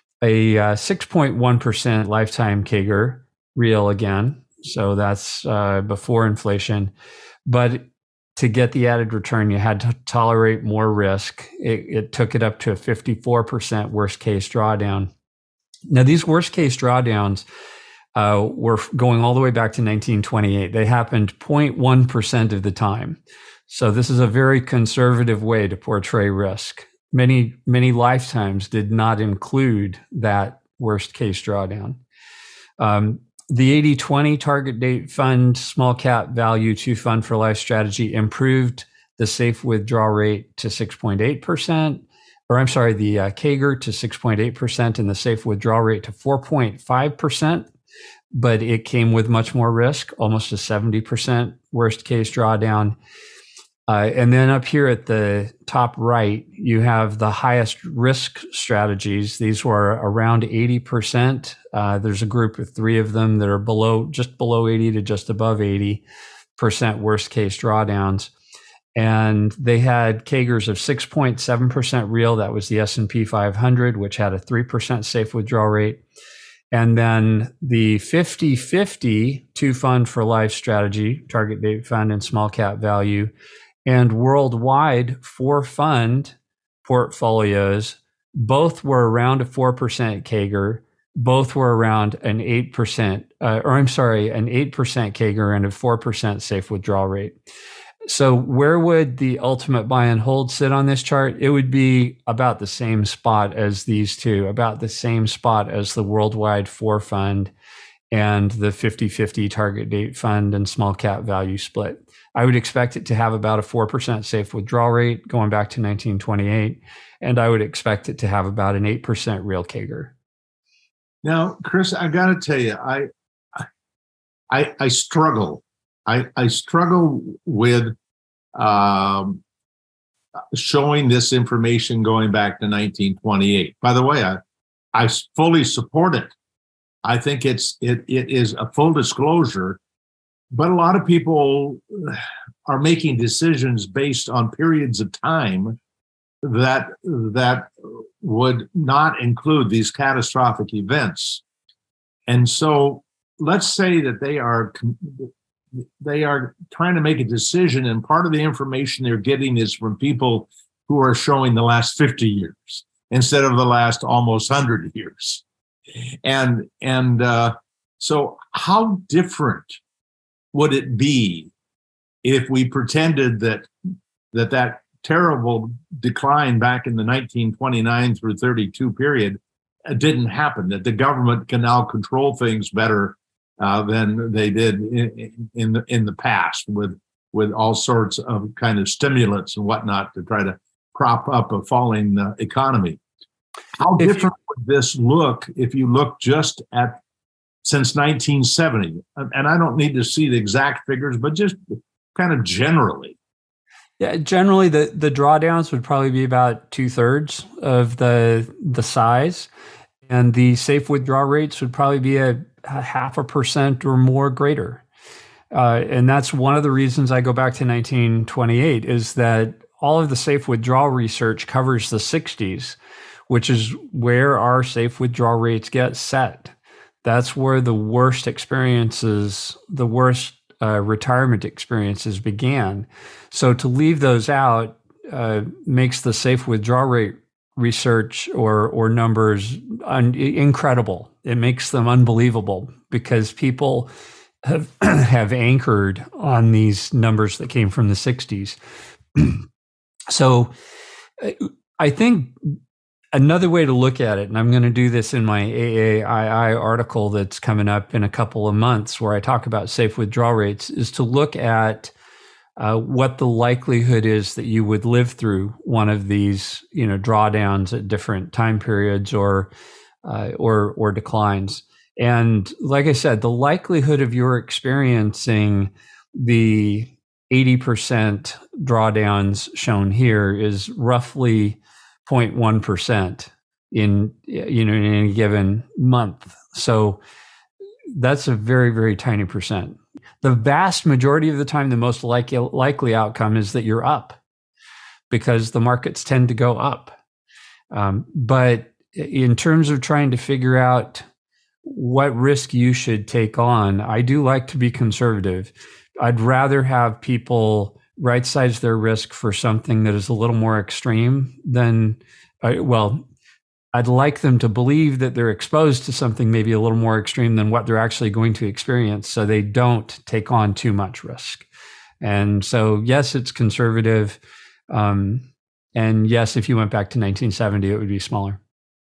A uh, six point one percent lifetime C A G R, real again. So that's uh, before inflation. But to get the added return, you had to tolerate more risk. It, it took it up to a fifty-four percent worst case drawdown. Now, these worst case drawdowns uh, were going all the way back to nineteen twenty-eight. They happened zero point one percent of the time. So this is a very conservative way to portray risk. Many, many lifetimes did not include that worst case drawdown. Um, the eighty twenty target date fund, small cap value two fund for life strategy improved the safe withdrawal rate to six point eight percent, or I'm sorry, the uh, C A G R to six point eight percent and the safe withdrawal rate to four point five percent. But it came with much more risk, almost a seventy percent worst case drawdown. Uh, and then up here at the top right, you have the highest risk strategies. These were around eighty percent. Uh, there's a group of three of them that are below, just below eighty to just above eighty percent worst case drawdowns. And they had C A G Rs of six point seven percent real. That was the S and P five hundred, which had a three percent safe withdrawal rate. And then the fifty fifty two fund for life strategy, target date fund and small cap value, and worldwide four fund portfolios, both were around a four percent C A G R, both were around an eight percent, uh, or I'm sorry, an eight percent C A G R and a four percent safe withdrawal rate. So where would the ultimate buy and hold sit on this chart? It would be about the same spot as these two, about the same spot as the worldwide four fund and the fifty fifty target date fund and small cap value split. I would expect it to have about a four percent safe withdrawal rate going back to nineteen twenty-eight, and I would expect it to have about an eight percent real C A G R. Now, Chris, I got to tell you, I, I, I struggle. I, I struggle with um, showing this information going back to nineteen twenty-eight. By the way, I, I fully support it. I think it's it it is a full disclosure. But a lot of people are making decisions based on periods of time that that would not include these catastrophic events. And so let's say that they are they are trying to make a decision, and part of the information they're getting is from people who are showing the last fifty years instead of the last almost one hundred years. And and uh, so how different would it be if we pretended that that that terrible decline back in the nineteen twenty-nine through thirty-two period didn't happen, that the government can now control things better uh, than they did in, in the in the past with with all sorts of kind of stimulants and whatnot to try to prop up a falling uh, economy? How if, different would this look if you look just at since nineteen seventy? And I don't need to see the exact figures, but just kind of generally. Yeah, generally the, the drawdowns would probably be about two thirds of the the size, and the safe withdrawal rates would probably be a, a half a percent or more greater. Uh, and that's one of the reasons I go back to nineteen twenty-eight, is that all of the safe withdrawal research covers the sixties, which is where our safe withdrawal rates get set. That's where the worst experiences, the worst uh, retirement experiences began. So to leave those out uh, makes the safe withdrawal rate research or or numbers un- incredible. It makes them unbelievable because people have have anchored on these numbers that came from the sixties. So I think another way to look at it, and I'm going to do this in my A A I I article that's coming up in a couple of months where I talk about safe withdrawal rates, is to look at uh, what the likelihood is that you would live through one of these, you know, drawdowns at different time periods or uh, or or declines. And like I said, the likelihood of your experiencing the eighty percent drawdowns shown here is roughly zero point one percent in, you know, in any given month. So that's a very, very tiny percent. The vast majority of the time, the most likely, likely outcome is that you're up because the markets tend to go up. Um, but in terms of trying to figure out what risk you should take on, I do like to be conservative. I'd rather have people right size their risk for something that is a little more extreme than, uh, well, I'd like them to believe that they're exposed to something maybe a little more extreme than what they're actually going to experience, so they don't take on too much risk. And so, yes, it's conservative. Um, and yes, if you went back to nineteen seventy, it would be smaller.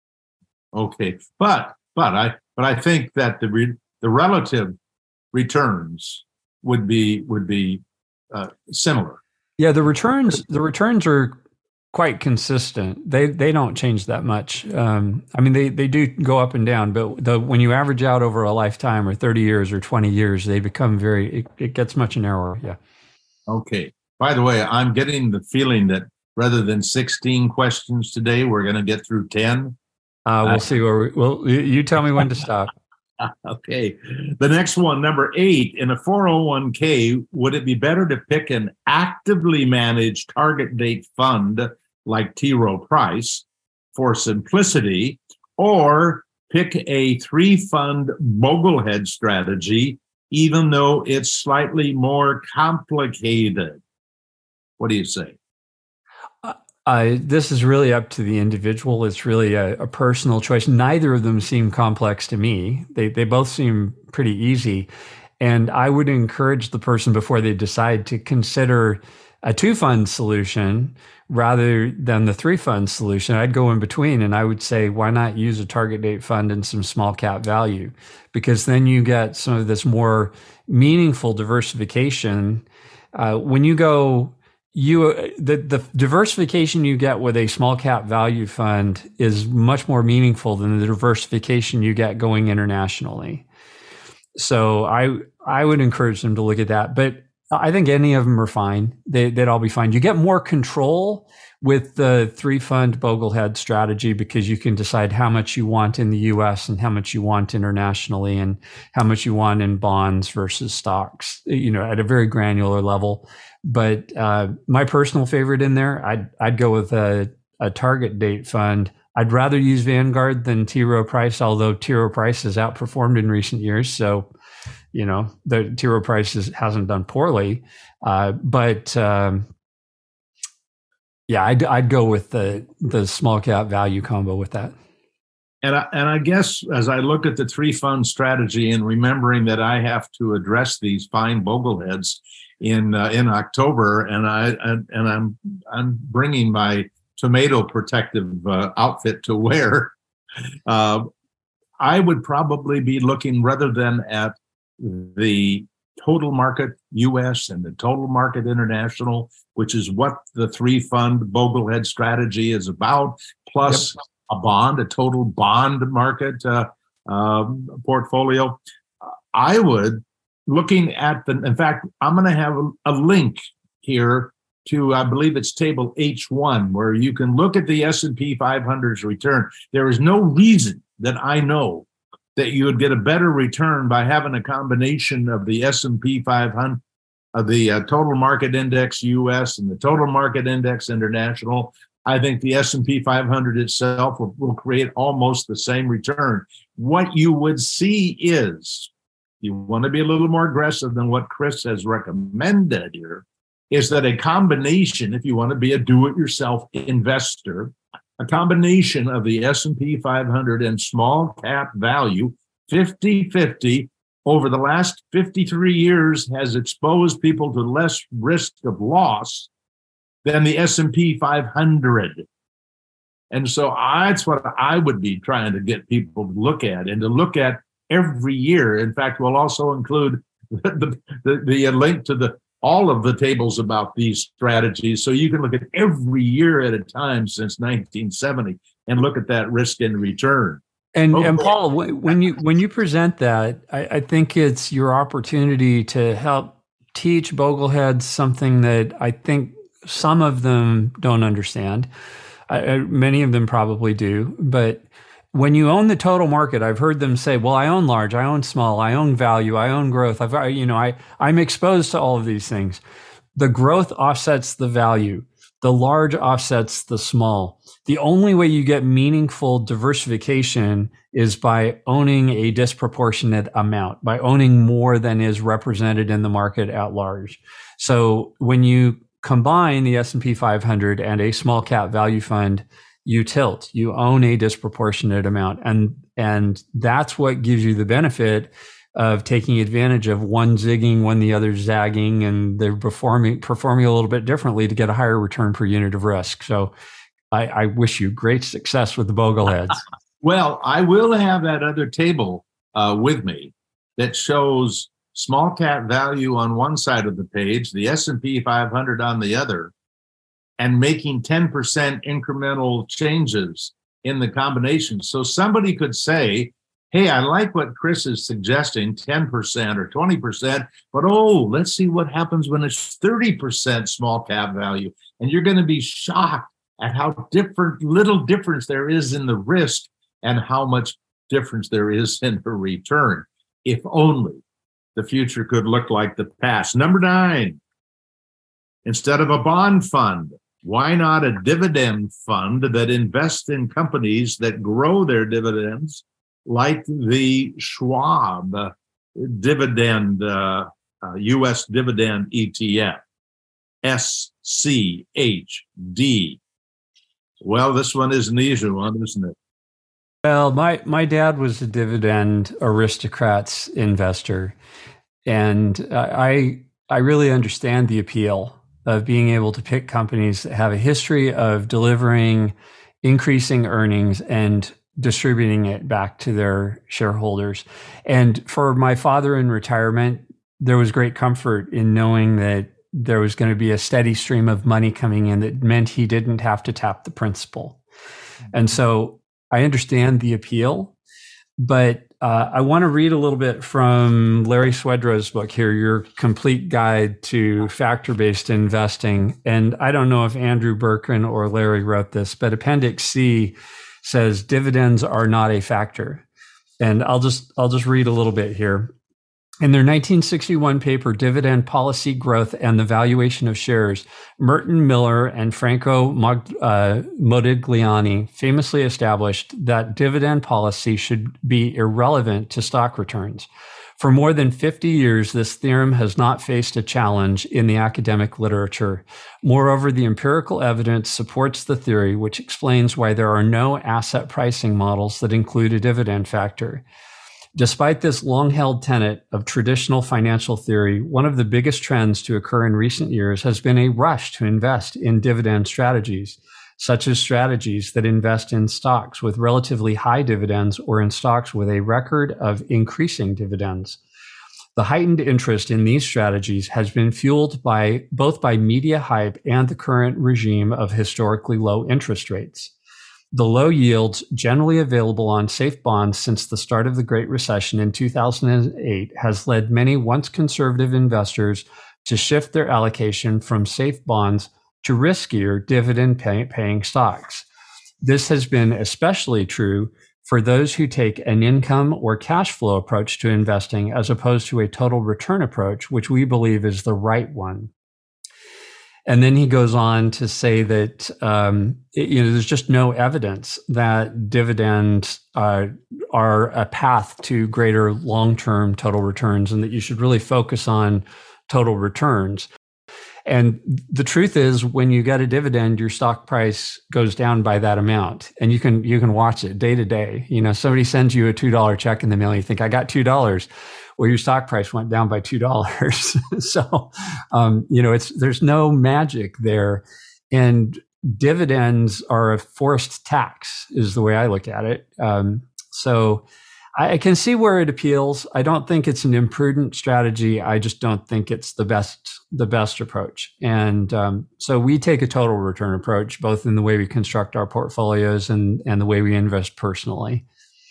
Okay. But, but I, But I think that the re, the relative returns would be would be uh, similar. Yeah, the returns the returns are quite consistent. They they don't change that much. Um, I mean, they they do go up and down, but the, when you average out over a lifetime or thirty years or twenty years, they become very. It, it gets much narrower. Yeah. Okay. By the way, I'm getting the feeling that rather than sixteen questions today, we're going to get through ten. Uh, we'll see where we, well, you tell me when to stop. Okay. The next one, number eight, in a four oh one k, would it be better to pick an actively managed target date fund like T. Rowe Price for simplicity, or pick a three fund Boglehead strategy, even though it's slightly more complicated? What do you say? Uh, this is really up to the individual. It's really a, a personal choice. Neither of them seem complex to me. They they both seem pretty easy. And I would encourage the person before they decide to consider a two fund solution rather than the three fund solution. I'd go in between and I would say, why not use a target date fund and some small cap value? Because then you get some of this more meaningful diversification. Uh, when you go You the, the diversification you get with a small cap value fund is much more meaningful than the diversification you get going internationally. So I I would encourage them to look at that. But I think any of them are fine. They, they'd all be fine. You get more control with the three fund Boglehead strategy because you can decide how much you want in the U S and how much you want internationally and how much you want in bonds versus stocks, you know, at a very granular level. But uh, my personal favorite in there, I'd I'd go with a, a target date fund. I'd rather use Vanguard than T. Rowe Price, although T. Rowe Price has outperformed in recent years. So, you know, the T. Rowe Price is, hasn't done poorly. Uh, but um, yeah, I'd I'd go with the the small cap value combo with that. And I, and I guess as I look at the three fund strategy and remembering that I have to address these fine Bogleheads in uh, in October, and I and, and I'm I'm bringing my tomato protective uh, outfit to wear, uh, I would probably be looking rather than at the total market U S and the total market international, which is what the three fund Boglehead strategy is about, plus yep. a bond, a total bond market uh, um, portfolio. I would, looking at the, in fact, I'm going to have a, a link here to, I believe it's table H one, where you can look at the S and P five hundred's return. There is no reason that I know that you would get a better return by having a combination of the S and P five hundred, of the uh, total market index U S and the total market index international. I think the S and P five hundred itself will, will create almost the same return. What you would see is, you want to be a little more aggressive than what Chris has recommended here, is that a combination, if you want to be a do-it-yourself investor, a combination of the S and P five hundred and small cap value, fifty-fifty, over the last fifty-three years has exposed people to less risk of loss than the S and P five hundred. And so that's what I would be trying to get people to look at, and to look at every year. In fact, we'll also include the, the, the link to the all of the tables about these strategies, so you can look at every year at a time since nineteen seventy and look at that risk and return. And, okay. and Paul, when you when you present that, I, I think it's your opportunity to help teach bogleheads something that I think some of them don't understand. I, many of them probably do, but when you own the total market, I've heard them say, well, I own large, I own small, I own value, I own growth. I've, you know, I, I'm exposed to all of these things. The growth offsets the value. The large offsets the small. The only way you get meaningful diversification is by owning a disproportionate amount, by owning more than is represented in the market at large. So when you combine the S and P five hundred and a small cap value fund, you tilt, you own a disproportionate amount. And, and that's what gives you the benefit of taking advantage of one zigging, one the other zagging, and they're performing, performing a little bit differently to get a higher return per unit of risk. So I, I wish you great success with the bogleheads. Well, I will have that other table uh, with me that shows small cap value on one side of the page, the S and P five hundred on the other, and making ten percent incremental changes in the combination. So somebody could say, hey, I like what Chris is suggesting, ten percent or twenty percent, but oh, let's see what happens when it's thirty percent small cap value. And you're going to be shocked at how different, little difference there is in the risk and how much difference there is in the return. If only the future could look like the past. Number nine, instead of a bond fund, why not a dividend fund that invests in companies that grow their dividends, like the Schwab uh, dividend, uh, uh, U S dividend E T F, S C H D? Well, this one is an easy one, isn't it? Well, my, my dad was a dividend aristocrats investor, and I I really understand the appeal of being able to pick companies that have a history of delivering increasing earnings and distributing it back to their shareholders. And for my father in retirement, there was great comfort in knowing that there was going to be a steady stream of money coming in that meant he didn't have to tap the principal. And so I understand the appeal, but uh, I want to read a little bit from Larry Swedroe's book here, Your Complete Guide to Factor-Based Investing. And I don't know if Andrew Birkin or Larry wrote this, but Appendix C says dividends are not a factor. And I'll just I'll just read a little bit here. In their nineteen sixty-one paper, Dividend Policy, Growth, and the Valuation of Shares, Merton Miller and Franco uh, Modigliani famously established that dividend policy should be irrelevant to stock returns. For more than fifty years, this theorem has not faced a challenge in the academic literature. Moreover, the empirical evidence supports the theory, which explains why there are no asset pricing models that include a dividend factor. Despite this long-held tenet of traditional financial theory, one of the biggest trends to occur in recent years has been a rush to invest in dividend strategies, such as strategies that invest in stocks with relatively high dividends or in stocks with a record of increasing dividends. The heightened interest in these strategies has been fueled by both by media hype and the current regime of historically low interest rates. The low yields generally available on safe bonds since the start of the Great Recession in two thousand eight has led many once conservative investors to shift their allocation from safe bonds to riskier dividend-paying stocks. This has been especially true for those who take an income or cash flow approach to investing as opposed to a total return approach, which we believe is the right one. And then he goes on to say that um, it, you know, there's just no evidence that dividends uh, are a path to greater long-term total returns, and that you should really focus on total returns. And the truth is, when you get a dividend, your stock price goes down by that amount, and you can you can watch it day to day. You know, somebody sends you a two dollar check in the mail, you think, I got two dollars. well, your stock price went down by two dollars. So, um, you know, it's there's no magic there, and dividends are a forced tax, is the way I look at it. Um, so. I can see where it appeals. I don't think it's an imprudent strategy. I just don't think it's the best the best approach. And um, so we take a total return approach, both in the way we construct our portfolios and, and the way we invest personally.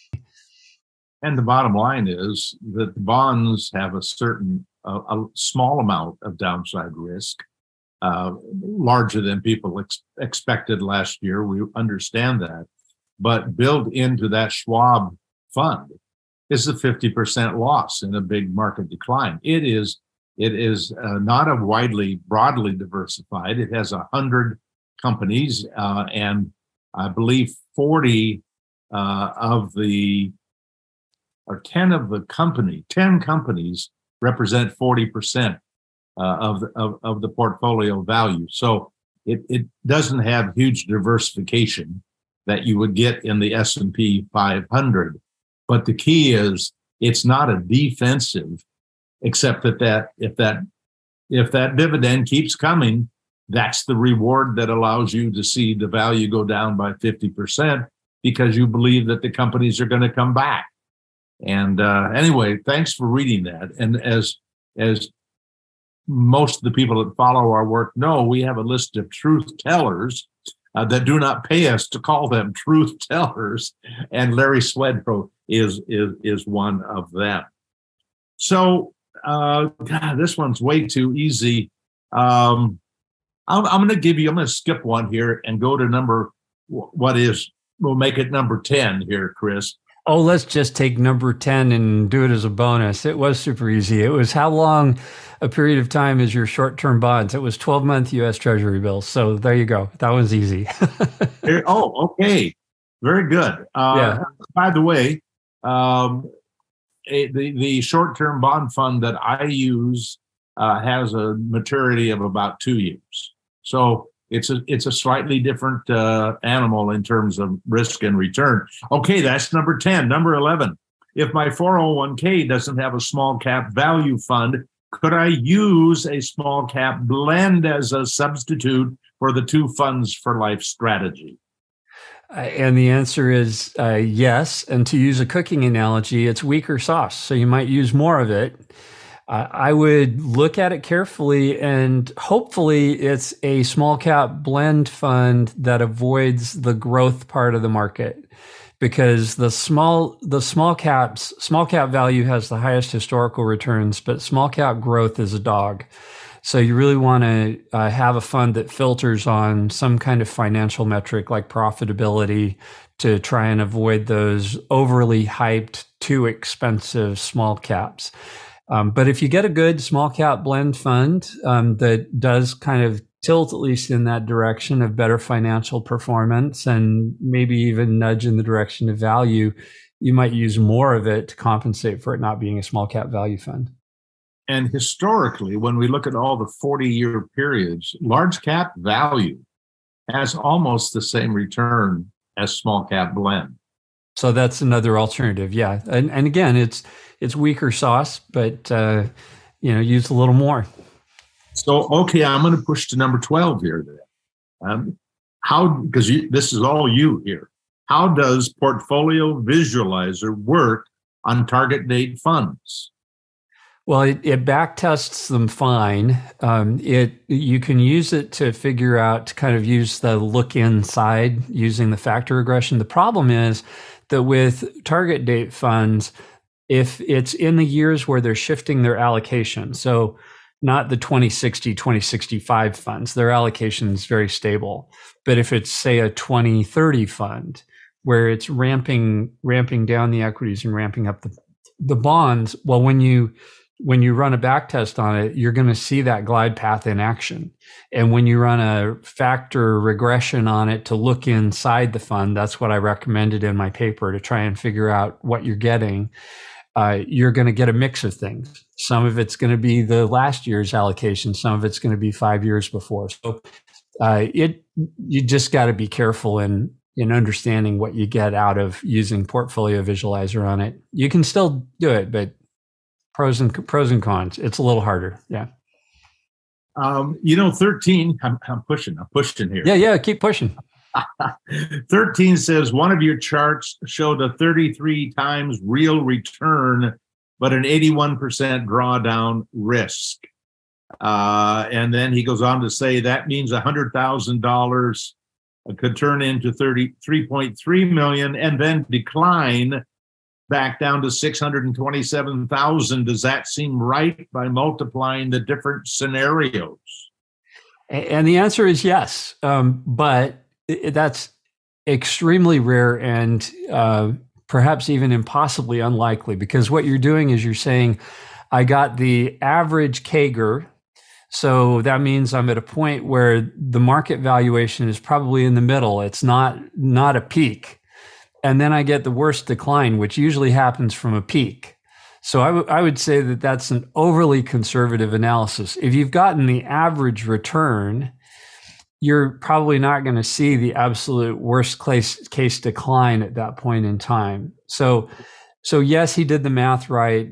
And the bottom line is that the bonds have a certain, uh, a small amount of downside risk, uh, larger than people ex- expected last year. We understand that. But built into that Schwab fund is a fifty percent loss in a big market decline. It is it is uh, not a widely broadly diversified. It has a hundred companies, uh, and I believe forty uh, of the or ten of the company ten companies represent forty percent uh, of the of, of the portfolio value. So it it doesn't have huge diversification that you would get in the S and P five hundred. But the key is it's not a defensive, except that, that if that if that dividend keeps coming, that's the reward that allows you to see the value go down by fifty percent because you believe that the companies are going to come back. And uh, anyway, thanks for reading that. And as as most of the people that follow our work know, we have a list of truth tellers Uh, that do not pay us to call them truth tellers, and Larry Swedroe is is is one of them. So, uh, God, this one's way too easy. Um, I'm, I'm going to give you. I'm going to skip one here and go to number. What is? We'll make it number ten here, Chris. Oh, let's just take number ten and do it as a bonus. It was super easy. It was how long a period of time is your short-term bonds? It was twelve-month U S Treasury bills. So there you go. That one's easy. Oh, okay. Very good. Uh, yeah. By the way, um, a, the, the short-term bond fund that I use uh, has a maturity of about two years. So it's a it's a slightly different uh, animal in terms of risk and return. Okay, that's number ten. Number eleven. If my four oh one k doesn't have a small cap value fund, could I use a small cap blend as a substitute for the two funds for life strategy? Uh, and the answer is uh, yes. And to use a cooking analogy, it's weaker sauce. So you might use more of it. Uh, I would look at it carefully, and hopefully it's a small cap blend fund that avoids the growth part of the market, because the small the small caps small cap value has the highest historical returns, but small cap growth is a dog. So you really want to uh, have a fund that filters on some kind of financial metric like profitability to try and avoid those overly hyped, too expensive small caps. Um, but if you get a good small cap blend fund um, that does kind of tilt at least in that direction of better financial performance and maybe even nudge in the direction of value, you might use more of it to compensate for it not being a small cap value fund. And historically, when we look at all the forty-year periods, large cap value has almost the same return as small cap blend. So that's another alternative, yeah. And and again, it's it's weaker sauce, but uh, you know, use a little more. So okay, I'm going to push to number twelve here. Then, um, how because this is all you here. How does Portfolio Visualizer work on target date funds? Well, it, it back tests them fine. Um, it you can use it to figure out to kind of use the look inside using the factor regression. The problem is that with target date funds, if it's in the years where they're shifting their allocation, so not the twenty sixty, twenty sixty-five funds, their allocation is very stable. But if it's, say, a twenty thirty fund where it's ramping ramping down the equities and ramping up the the bonds, well, when you when you run a back test on it, you're going to see that glide path in action. And when you run a factor regression on it to look inside the fund, that's what I recommended in my paper to try and figure out what you're getting. Uh, you're going to get a mix of things. Some of it's going to be the last year's allocation. Some of it's going to be five years before. So uh, it you just got to be careful in in understanding what you get out of using Portfolio Visualizer on it. You can still do it, but Pros and pros and cons. It's a little harder. Yeah. Um, you know, thirteen, I'm, I'm pushing, I'm pushing here. Yeah, yeah, keep pushing. thirteen says one of your charts showed a thirty-three times real return, but an eighty-one percent drawdown risk. Uh, and then he goes on to say that means one hundred thousand dollars could turn into thirty-three point three million dollars and then decline back down to six hundred twenty-seven thousand. Does that seem right by multiplying the different scenarios? And the answer is yes, um, but that's extremely rare and uh, perhaps even impossibly unlikely, because what you're doing is you're saying, I got the average K G R, so that means I'm at a point where the market valuation is probably in the middle. It's not not a peak. And then I get the worst decline, which usually happens from a peak. So I, w- I would say that that's an overly conservative analysis. If you've gotten the average return, you're probably not going to see the absolute worst case, case decline at that point in time. So, so yes, he did the math right.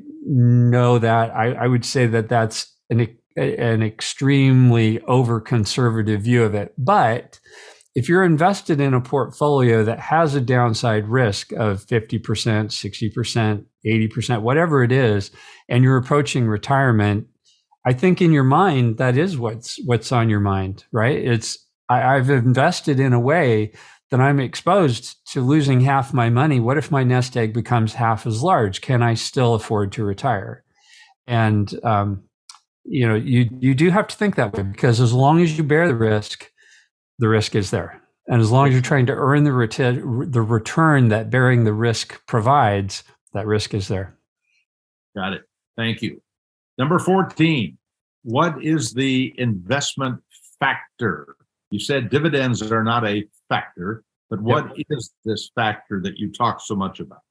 No, that I, I would say that that's an, an extremely over conservative view of it. But if you're invested in a portfolio that has a downside risk of fifty percent, sixty percent, eighty percent, whatever it is, and you're approaching retirement, I think in your mind, that is what's what's on your mind, right? It's I, I've invested in a way that I'm exposed to losing half my money. What if my nest egg becomes half as large? Can I still afford to retire? And um, you know, you you do have to think that way, because as long as you bear the risk, the risk is there. And as long as you're trying to earn the, ret- the return that bearing the risk provides, that risk is there. Got it. Thank you. Number fourteen, what is the investment factor? You said dividends are not a factor, but what yep. is this factor that you talk so much about?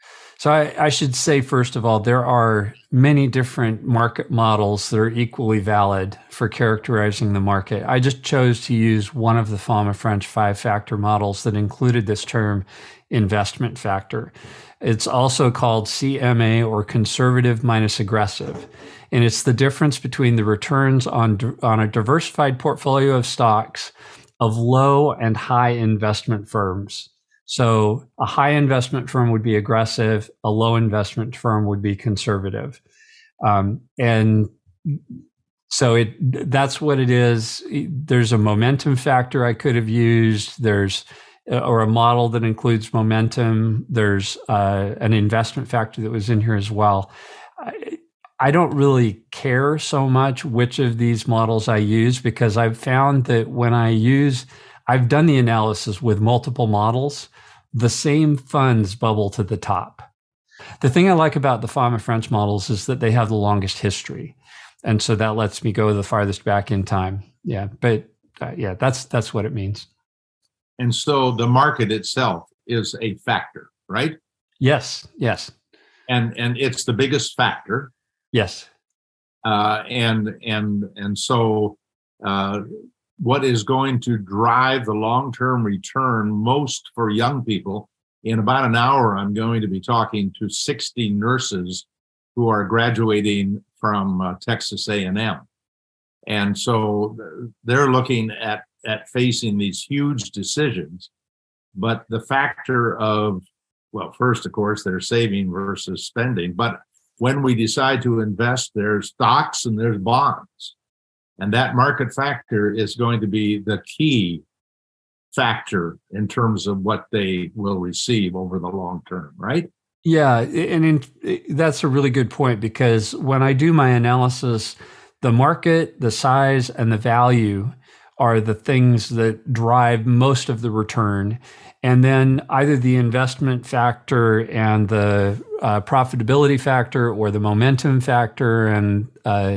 So I, I should say, first of all, there are many different market models that are equally valid for characterizing the market. I just chose to use one of the Fama French five-factor models that included this term, investment factor. It's also called C M A, or conservative minus aggressive. And it's the difference between the returns on, on a diversified portfolio of stocks of low and high investment firms. So a high investment firm would be aggressive, a low investment firm would be conservative. Um, and so it that's what it is. There's a momentum factor I could have used. There's or a model that includes momentum. There's uh, an investment factor that was in here as well. I, I don't really care so much which of these models I use, because I've found that when I use, I've done the analysis with multiple models, the same funds bubble to the top. The thing I like about the Fama French models is that they have the longest history. And so that lets me go the farthest back in time. Yeah, but uh, yeah, that's that's what it means. And so the market itself is a factor, right? Yes, yes. And and it's the biggest factor. Yes. Uh, and and and so uh, what is going to drive the long-term return most for young people? In about an hour, I'm going to be talking to sixty nurses who are graduating from uh, Texas A and M. And so they're looking at, at facing these huge decisions. But the factor of, well, first, of course, they're saving versus spending. But when we decide to invest, there's stocks and there's bonds. And that market factor is going to be the key factor in terms of what they will receive over the long term, right? Yeah, and in, that's a really good point, because when I do my analysis, the market, the size, and the value are the things that drive most of the return. And then either the investment factor and the uh, profitability factor, or the momentum factor, and uh,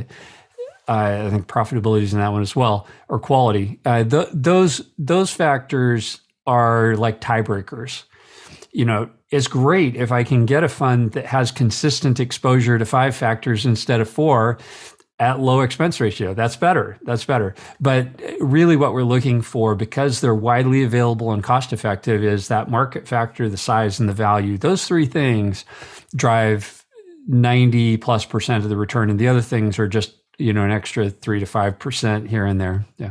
I think profitability is in that one as well, or quality. Uh, th- those those factors are like tiebreakers. You know, it's great if I can get a fund that has consistent exposure to five factors instead of four at low expense ratio. That's better. That's better. But really what we're looking for, because they're widely available and cost effective, is that market factor, the size, and the value. Those three things drive ninety plus percent of the return, and the other things are just, you know, an extra three to five percent here and there. Yeah.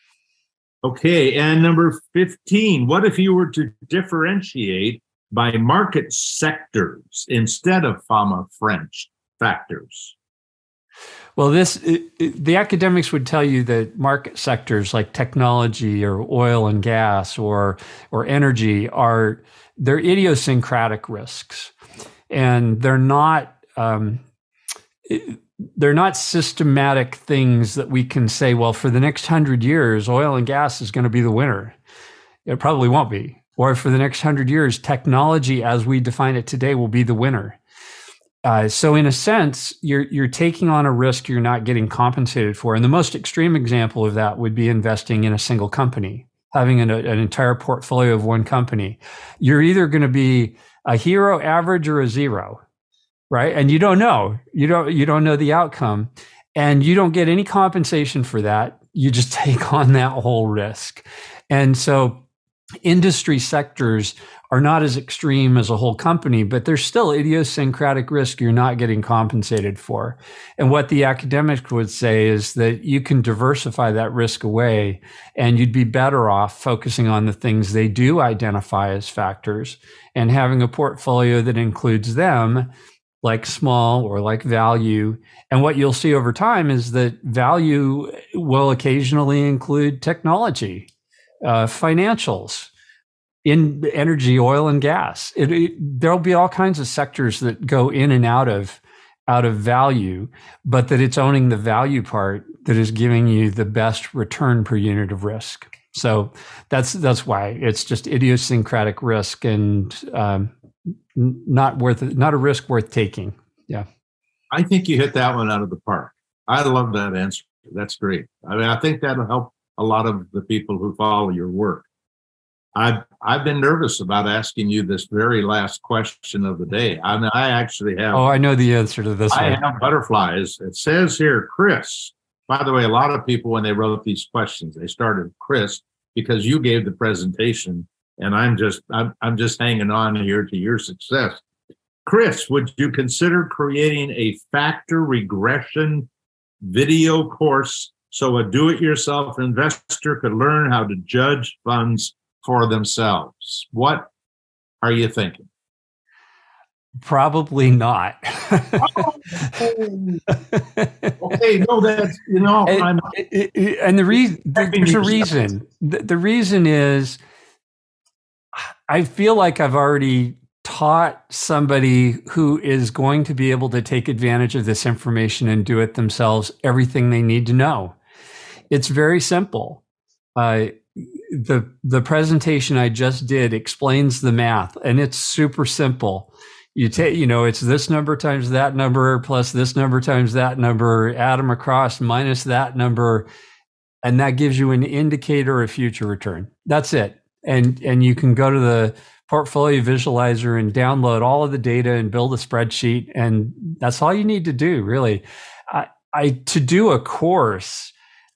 Okay, and number fifteen, what if you were to differentiate by market sectors instead of Fama French factors? Well, this it, it, the academics would tell you that market sectors like technology or oil and gas or or energy are they're idiosyncratic risks, and they're not um, they're not systematic things that we can say, well, for the next hundred years, oil and gas is going to be the winner. It probably won't be. Or for the next hundred years, technology as we define it today will be the winner. Uh, so in a sense, you're you're taking on a risk you're not getting compensated for. And the most extreme example of that would be investing in a single company, having an, an entire portfolio of one company. You're either going to be a hero, average, or a zero, right? And you don't know. You don't you don't know the outcome, and you don't get any compensation for that. You just take on that whole risk. And so industry sectors are not as extreme as a whole company, but there's still idiosyncratic risk you're not getting compensated for. And what the academics would say is that you can diversify that risk away, and you'd be better off focusing on the things they do identify as factors and having a portfolio that includes them, like small or like value. And what you'll see over time is that value will occasionally include technology, uh, financials, in energy, oil and gas. It, it, there'll be all kinds of sectors that go in and out of out of value, but that it's owning the value part that is giving you the best return per unit of risk. So that's that's why it's just idiosyncratic risk and um, not worth not a risk worth taking. Yeah, I think you hit that one out of the park. I love that answer. That's great. I mean, I think that'll help a lot of the people who follow your work. I've I've been nervous about asking you this very last question of the day. I mean, I actually have. Oh, I know the answer to this I one. have butterflies. It says here, Chris. By the way, a lot of people, when they wrote these questions, they started Chris because you gave the presentation, and I'm just I'm I'm just hanging on here to your success. Chris, would you consider creating a factor regression video course so a do-it-yourself investor could learn how to judge funds for themselves? What are you thinking? Probably not. Oh, okay, no, that's, you know, and, I'm, and the reason, there's a reason. The, the reason is I feel like I've already taught somebody who is going to be able to take advantage of this information and do it themselves everything they need to know. It's very simple. Uh, the the presentation I just did explains the math, and it's super simple. You take, you know, it's this number times that number plus this number times that number, add them across minus that number, and that gives you an indicator of future return. That's it. And and you can go to the portfolio visualizer and download all of the data and build a spreadsheet, and that's all you need to do, really. I, I to do a course,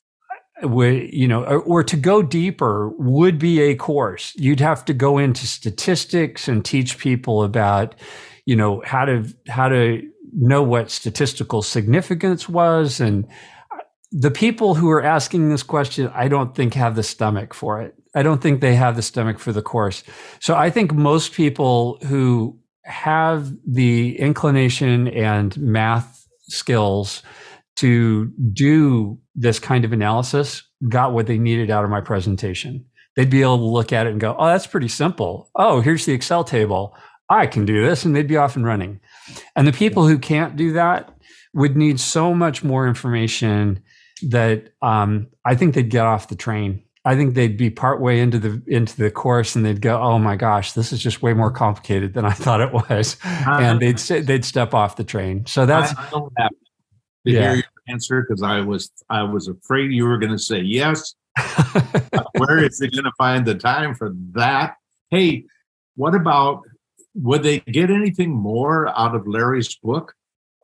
you know, or, or to go deeper would be a course. You'd have to go into statistics and teach people about, you know, how to how to know what statistical significance was. And the people who are asking this question, I don't think have the stomach for it. I don't think they have the stomach for the course. So I think most people who have the inclination and math skills to do this kind of analysis got what they needed out of my presentation. They'd be able to look at it and go, oh, that's pretty simple. Oh, here's the Excel table. I can do this. And they'd be off and running. And the people who can't do that would need so much more information that um, I think they'd get off the train. I think they'd be partway into the into the course and they'd go, "Oh my gosh, this is just way more complicated than I thought it was," and they'd they'd step off the train. So that's I, I don't have to yeah. hear your answer because I was I was afraid you were going to say yes. Where is he going to find the time for that? Hey, what about, would they get anything more out of Larry's book?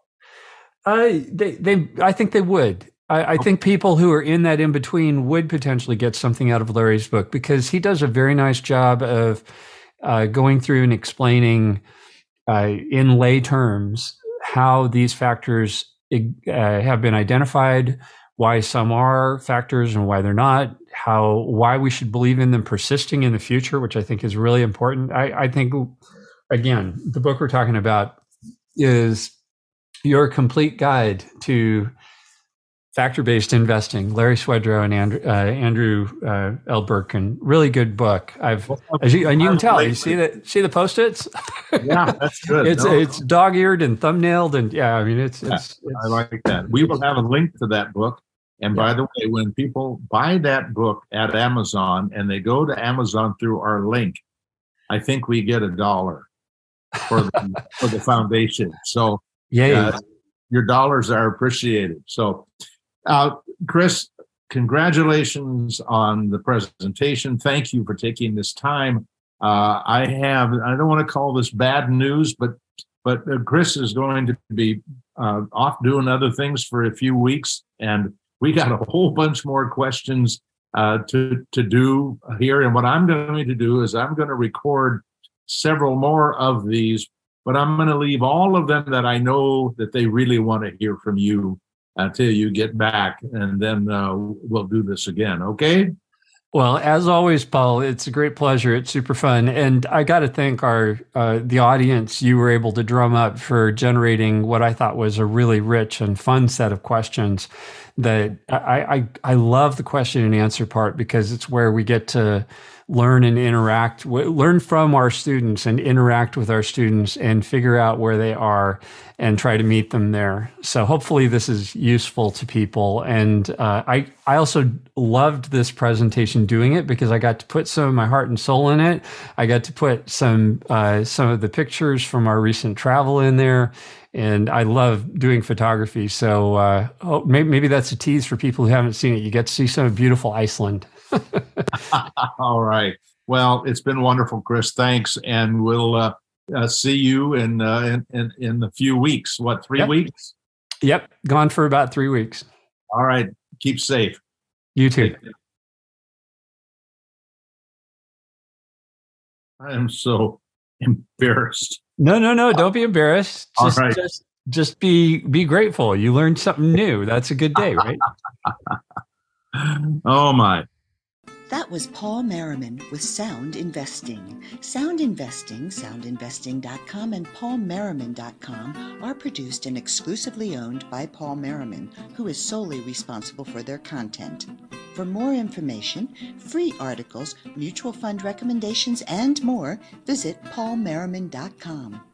Uh, they they I think they would. I, I think people who are in that in between would potentially get something out of Larry's book because he does a very nice job of uh, going through and explaining uh, in lay terms how these factors uh, have been identified, why some are factors and why they're not, how why we should believe in them persisting in the future, which I think is really important. I, I think, again, the book we're talking about is your complete guide to factor-based investing. Larry Swedroe and Andrew, uh, Andrew uh, L. Birkin, really good book. I've, as you, and you can tell, you see the see the post-its. Yeah, that's good. it's no. it's dog-eared and thumbnailed, and yeah, I mean it's, it's, yeah, it's I like that. We will have a link to that book. And yeah. by the way, when people buy that book at Amazon and they go to Amazon through our link, I think we get a dollar for the, for the foundation. So yeah, uh, your dollars are appreciated. So. Uh, Chris, congratulations on the presentation. Thank you for taking this time. Uh, I have, I don't want to call this bad news, but but uh, Chris is going to be uh, off doing other things for a few weeks, and we got a whole bunch more questions uh, to, to do here. And what I'm going to do is I'm going to record several more of these, but I'm going to leave all of them that I know that they really want to hear from you until you get back, and then uh, we'll do this again, okay? Well, as always, Paul, it's a great pleasure. It's super fun. And I got to thank our uh, the audience you were able to drum up for generating what I thought was a really rich and fun set of questions. That I, I, I love the question and answer part, because it's where we get to learn and interact, learn from our students and interact with our students and figure out where they are and try to meet them there. So hopefully this is useful to people. And uh, I, I also loved this presentation doing it because I got to put some of my heart and soul in it. I got to put some, uh, some of the pictures from our recent travel in there. And I love doing photography. So uh, oh, maybe, maybe that's a tease for people who haven't seen it. You get to see some beautiful Iceland. All right. Well, it's been wonderful, Chris. Thanks. And we'll uh, uh, see you in, uh, in, in, in a few weeks. What, three yep. weeks? Yep. Gone for about three weeks. All right. Keep safe. You too. I am so embarrassed. No, no, no. Don't be embarrassed. Just, All right. just, just be, be grateful. You learned something new. That's a good day, right? Oh, my. That was Paul Merriman with Sound Investing. Sound Investing, sound investing dot com, and paul merriman dot com are produced and exclusively owned by Paul Merriman, who is solely responsible for their content. For more information, free articles, mutual fund recommendations, and more, visit paul merriman dot com.